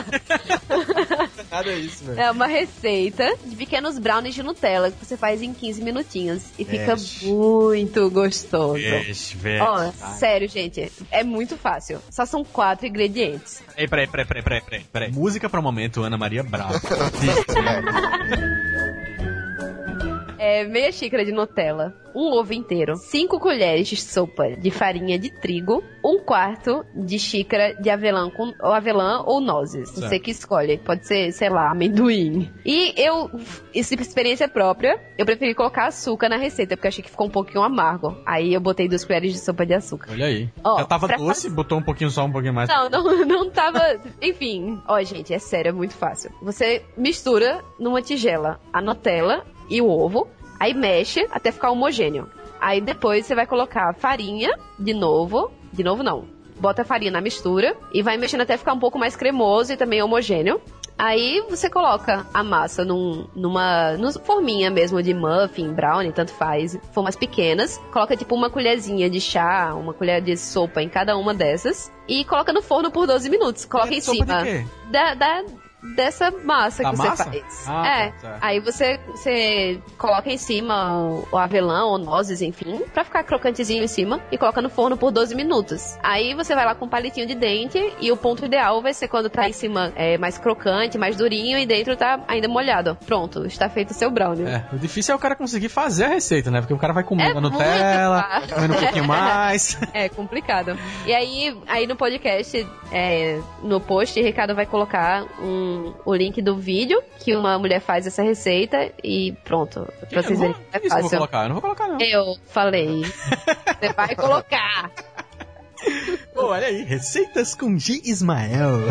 Nada isso, velho. É uma receita de pequenos brownies de Nutella que você faz em 15 minutinhos. E fica muito gostoso. Ó, sério, gente. É muito fácil. Só são 4 ingredientes. Peraí. Música para o momento, Ana Maria Brava. Meia xícara de Nutella, um ovo inteiro, 5 colheres de sopa de farinha de trigo, 1/4 de xícara de avelã ou nozes. Você que escolhe. Pode ser, sei lá, amendoim. E essa experiência própria, eu preferi colocar açúcar na receita, porque eu achei que ficou um pouquinho amargo. Aí eu botei 2 colheres de sopa de açúcar. Olha aí. Já tava doce, botou um pouquinho mais. Não tava... Enfim. Gente, é sério, é muito fácil. Você mistura numa tigela a Nutella e o ovo, aí mexe até ficar homogêneo. Aí depois você vai colocar farinha de novo não. Bota a farinha na mistura e vai mexendo até ficar um pouco mais cremoso e também homogêneo. Aí você coloca a massa numa forminha mesmo de muffin, brownie, tanto faz, formas pequenas. Coloca tipo uma colherzinha de chá, uma colher de sopa em cada uma dessas e coloca no forno por 12 minutos. Coloca em cima. Sopa de quê? dessa massa Da que massa? você faz. Tá. Aí você coloca em cima o avelã ou nozes, enfim, pra ficar crocantezinho em cima e coloca no forno por 12 minutos. Aí você vai lá com um palitinho de dente e o ponto ideal vai ser quando tá em cima mais crocante, mais durinho e dentro tá ainda molhado. Pronto, está feito o seu brownie. O difícil é o cara conseguir fazer a receita, né? Porque o cara vai comendo a Nutella, comendo um pouquinho mais. É complicado. E aí no podcast, no post, Ricardo vai colocar o link do vídeo que uma mulher faz essa receita e pronto. Pra vocês verem que é fácil. Eu vou colocar? Eu não vou colocar, não. Eu falei. Você vai colocar. Pô, olha aí, receitas com G. Ismael.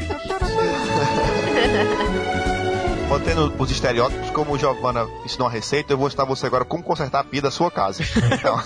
Mantendo os estereótipos, como o Giovanna ensinou a receita, eu vou ensinar você agora como consertar a pia da sua casa. Então...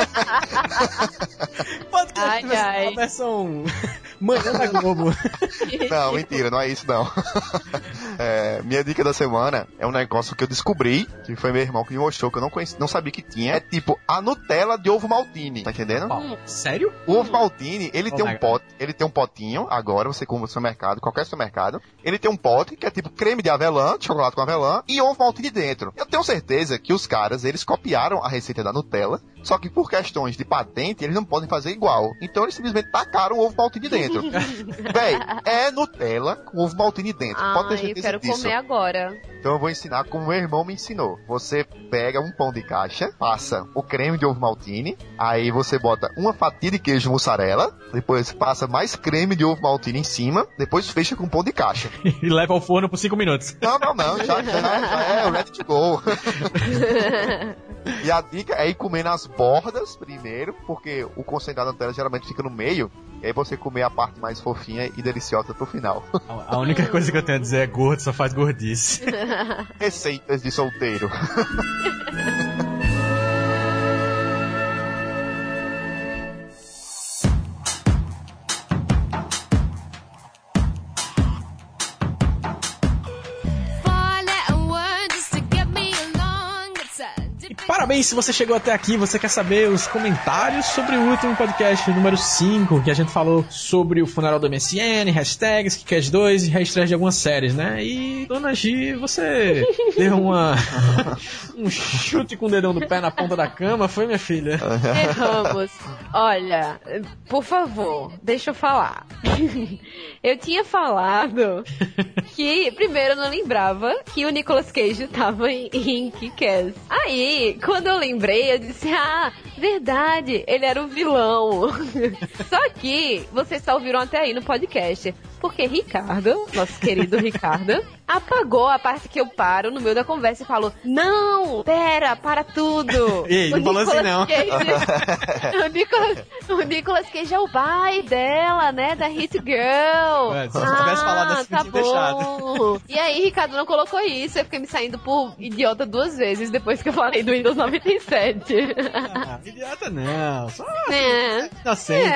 Podcast a versão Manhã da Globo. Não, mentira, não é isso não. Minha dica da semana é um negócio que eu descobri, que foi meu irmão que me mostrou, que eu não sabia que tinha. É tipo a Nutella de ovo maltine, tá entendendo? Sério? O ovo maltine, ele tem um pote, ele tem um potinho, agora você compra no supermercado, qualquer supermercado, ele tem um pote que é tipo creme de avelã, de chocolate com avelã e ovo maltine dentro. Eu tenho certeza que os caras, eles copiaram a receita da Nutella, só que por questões de patente, eles não podem fazer igual. Então eles simplesmente tacaram o ovo maltine dentro. Véi, é Nutella com ovo maltine dentro. Pode ter certeza eu quero disso. comer agora. Então eu vou ensinar como meu irmão me ensinou. Você pega um pão de caixa, passa o creme de ovo maltine, aí você bota uma fatia de queijo mussarela, depois passa mais creme de ovo maltine em cima, depois fecha com pão de caixa. E leva ao forno por 5 minutos. Não, já é o ready to go. E a dica é ir comer nas bordas primeiro, porque o concentrado da Nutella geralmente fica no meio, e aí você comer a parte mais fofinha e deliciosa pro final. A única coisa que eu tenho a dizer é gordo, só faz gordice. Receitas de solteiro. Parabéns se você chegou até aqui, você quer saber os comentários sobre o último podcast, número 5, que a gente falou sobre o funeral do MSN, hashtags, Kickass 2 e hashtags de algumas séries, né? E, Dona Gi, você deu um chute com o dedão do pé na ponta da cama, foi, minha filha? Erramos. Olha, por favor, deixa eu falar. Eu tinha falado que, primeiro, eu não lembrava que o Nicolas Cage tava em Kick-Ass. Aí, quando eu lembrei, eu disse, verdade, ele era o vilão. Só que vocês só ouviram até aí no podcast, porque Ricardo, nosso querido Ricardo, apagou a parte que eu paro no meio da conversa e falou, não, pera, para tudo. Ei, não falou assim não. O Nicolas Cage é o pai dela, né, da Hit Girl. Se você tivesse falado assim, tá eu tinha deixado. E aí, Ricardo não colocou isso, eu fiquei me saindo por idiota 2 vezes depois que eu falei do Windows 97. Idiota não, só inocente.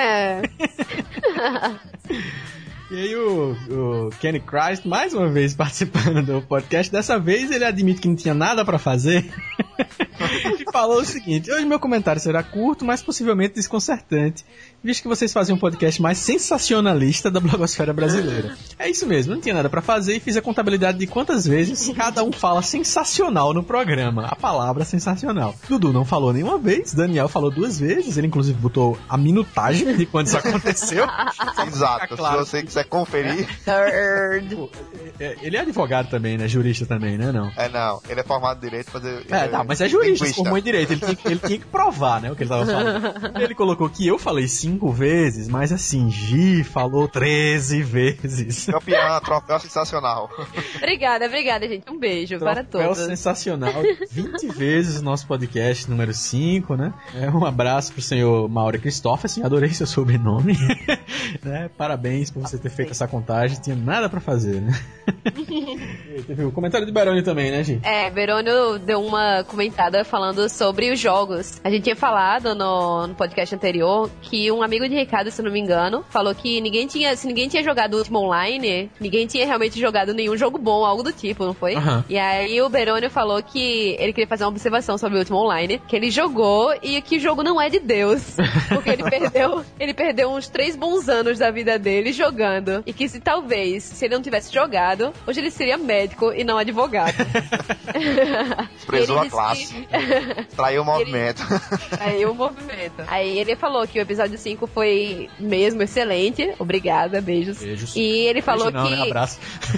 E aí o Kenny Christ, mais uma vez participando do podcast, dessa vez ele admite que não tinha nada pra fazer e falou o seguinte: hoje meu comentário será curto, mas possivelmente desconcertante, visto que vocês fazem um podcast mais sensacionalista da blogosfera brasileira. É isso mesmo, não tinha nada pra fazer e fiz a contabilidade de quantas vezes cada um fala sensacional no programa, a palavra sensacional. Dudu não falou nenhuma vez, Daniel falou 2 vezes, ele inclusive botou a minutagem de quando isso aconteceu. Exato, claro. Se você quiser conferir. Ele é advogado também, né? Jurista também, né? Não. Não. Ele é formado em direito, mas é jurista, se formou em direito. Ele tinha que provar, né? O que ele tava falando. Ele colocou que eu falei 5 vezes, mas assim, Gi falou 13 vezes. Campeão, troféu sensacional. Obrigada, gente. Um beijo para todos. Troféu sensacional. 20 vezes o nosso podcast número 5, né? Um abraço pro senhor Mauro Christofferson, adorei seu sobrenome. Né? Parabéns por você ter feito essa contagem, tinha nada pra fazer, né? Teve o comentário de Berônio também, né, Gi? Berônio deu uma comentada falando sobre os jogos. A gente tinha falado no podcast anterior que um amigo de Ricardo, se não me engano, falou que se ninguém tinha jogado o Ultima Online, ninguém tinha realmente jogado nenhum jogo bom, algo do tipo, não foi? Uhum. E aí o Berônio falou que ele queria fazer uma observação sobre o Ultima Online, que ele jogou e que o jogo não é de Deus. Porque ele perdeu uns 3 bons últimos anos da vida dele jogando. E que se ele não tivesse jogado, hoje ele seria médico e não advogado. Prezou a classe. Traiu o movimento. Traiu o movimento. Aí ele falou que o episódio 5 foi mesmo excelente. Obrigada, beijos. E ele falou Beijo não, que... né? Abraço.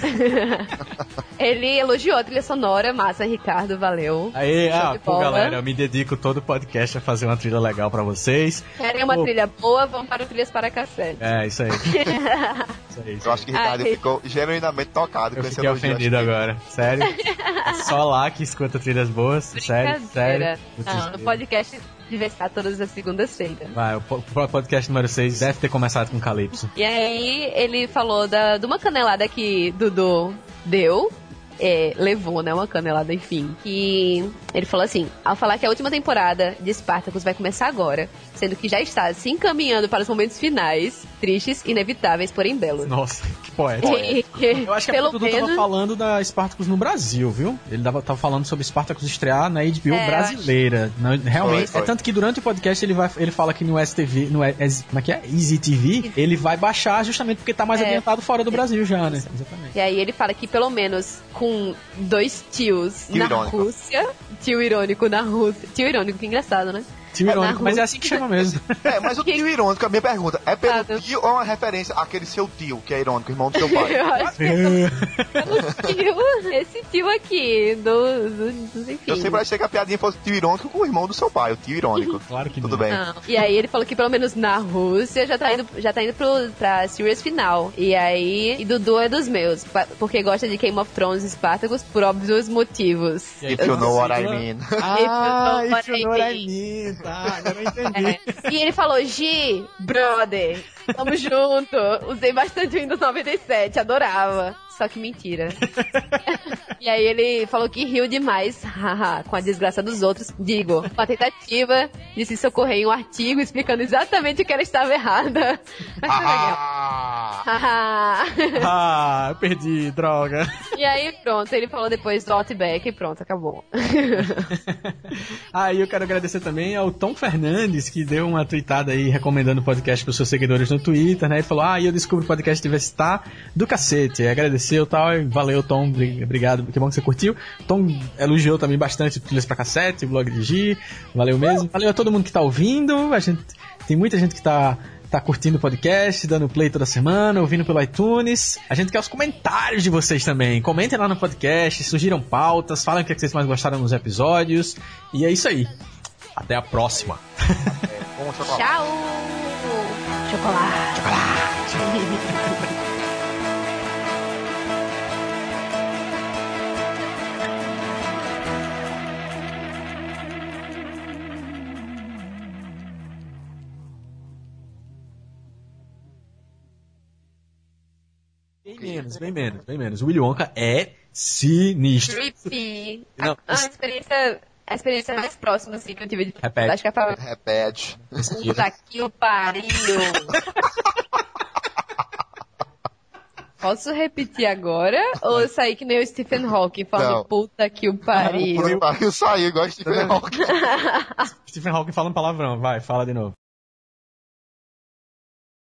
Ele elogiou a trilha sonora. Massa, Ricardo, valeu. Aí, galera, eu me dedico todo o podcast a fazer uma trilha legal pra vocês. Querem uma trilha boa, vão para o Trilhas para Cassete. É, isso aí. Eu acho que o Ricardo ficou genuinamente tocado. Eu fiquei ofendido agora. Sério? É só lá que escuta trilhas boas. Sério. Não, no podcast devia estar todas as segundas-feiras. Vai, o podcast número 6 deve ter começado com Calypso. E aí ele falou de uma canelada que Dudu deu. Levou, né, uma canelada, enfim. E ele falou assim: ao falar que a última temporada de Spartacus vai começar agora, sendo que já está se encaminhando para os momentos finais, tristes, inevitáveis, porém belos. Nossa, que poético. Eu acho que o Dudu tava falando da Spartacus no Brasil, viu? Ele tava falando sobre Spartacus estrear na HBO brasileira. Realmente, foi. É tanto que durante o podcast ele fala que no STV, como é que é? Easy TV, ele vai baixar justamente porque tá mais adiantado fora do Brasil já, né? Exatamente. E aí ele fala que pelo menos com 2 tios na Rússia, tio irônico na Rússia, tio irônico, que engraçado, né? Tio irônico, mas é assim que chama mesmo. Mas o tio irônico, a minha pergunta, é pelo tio ou é uma referência àquele seu tio, que é irônico, irmão do seu pai? Eu acho que é tio, esse tio aqui, enfim. Eu sempre achei que a piadinha fosse tio irônico com o irmão do seu pai, o tio irônico. Claro que tudo bem. Não. E aí ele falou que pelo menos na Rússia já tá indo pra series final. E aí, Dudu é dos meus, porque gosta de Game of Thrones e Spartacus por óbvios motivos. If you know what I mean. If you know what I mean. Tá, agora eu entendi. E ele falou: Gi, brother, tamo junto. Usei bastante o Windows 97, adorava. Só que mentira. E aí ele falou que riu demais, com a desgraça dos outros. Digo, com a tentativa de se socorrer em um artigo explicando exatamente o que ela estava errada. Mas foi legal. Eu perdi, droga. E aí pronto, ele falou depois do Outback e pronto, acabou. E eu quero agradecer também ao Tom Fernandes, que deu uma tweetada aí recomendando o podcast para os seus seguidores no Twitter, né? E falou: eu descubro o podcast Diversitar do cacete. Agradeceu e tal, valeu, Tom, obrigado, que bom que você curtiu. Tom elogiou também bastante o Trilhas pra Cassete, o blog de Gi, valeu mesmo. Valeu a todo mundo que tá ouvindo, tem muita gente que tá curtindo o podcast, dando play toda semana, ouvindo pelo iTunes. A gente quer os comentários de vocês também. Comentem lá no podcast, sugiram pautas, falem o que vocês mais gostaram nos episódios. E é isso aí. Até a próxima. Tchau! Chocolate! Bem menos. O Willy Wonka é sinistro. Creepy. A experiência mais próxima assim, que eu tive de... Repete. Acho que é Repete. Puta que o pariu. Posso repetir agora? Ou eu saí que nem o Stephen Hawking falando puta que o pariu? Puta que o pariu saiu igual o Stephen Hawking. Stephen Hawking fala um palavrão, vai, fala de novo.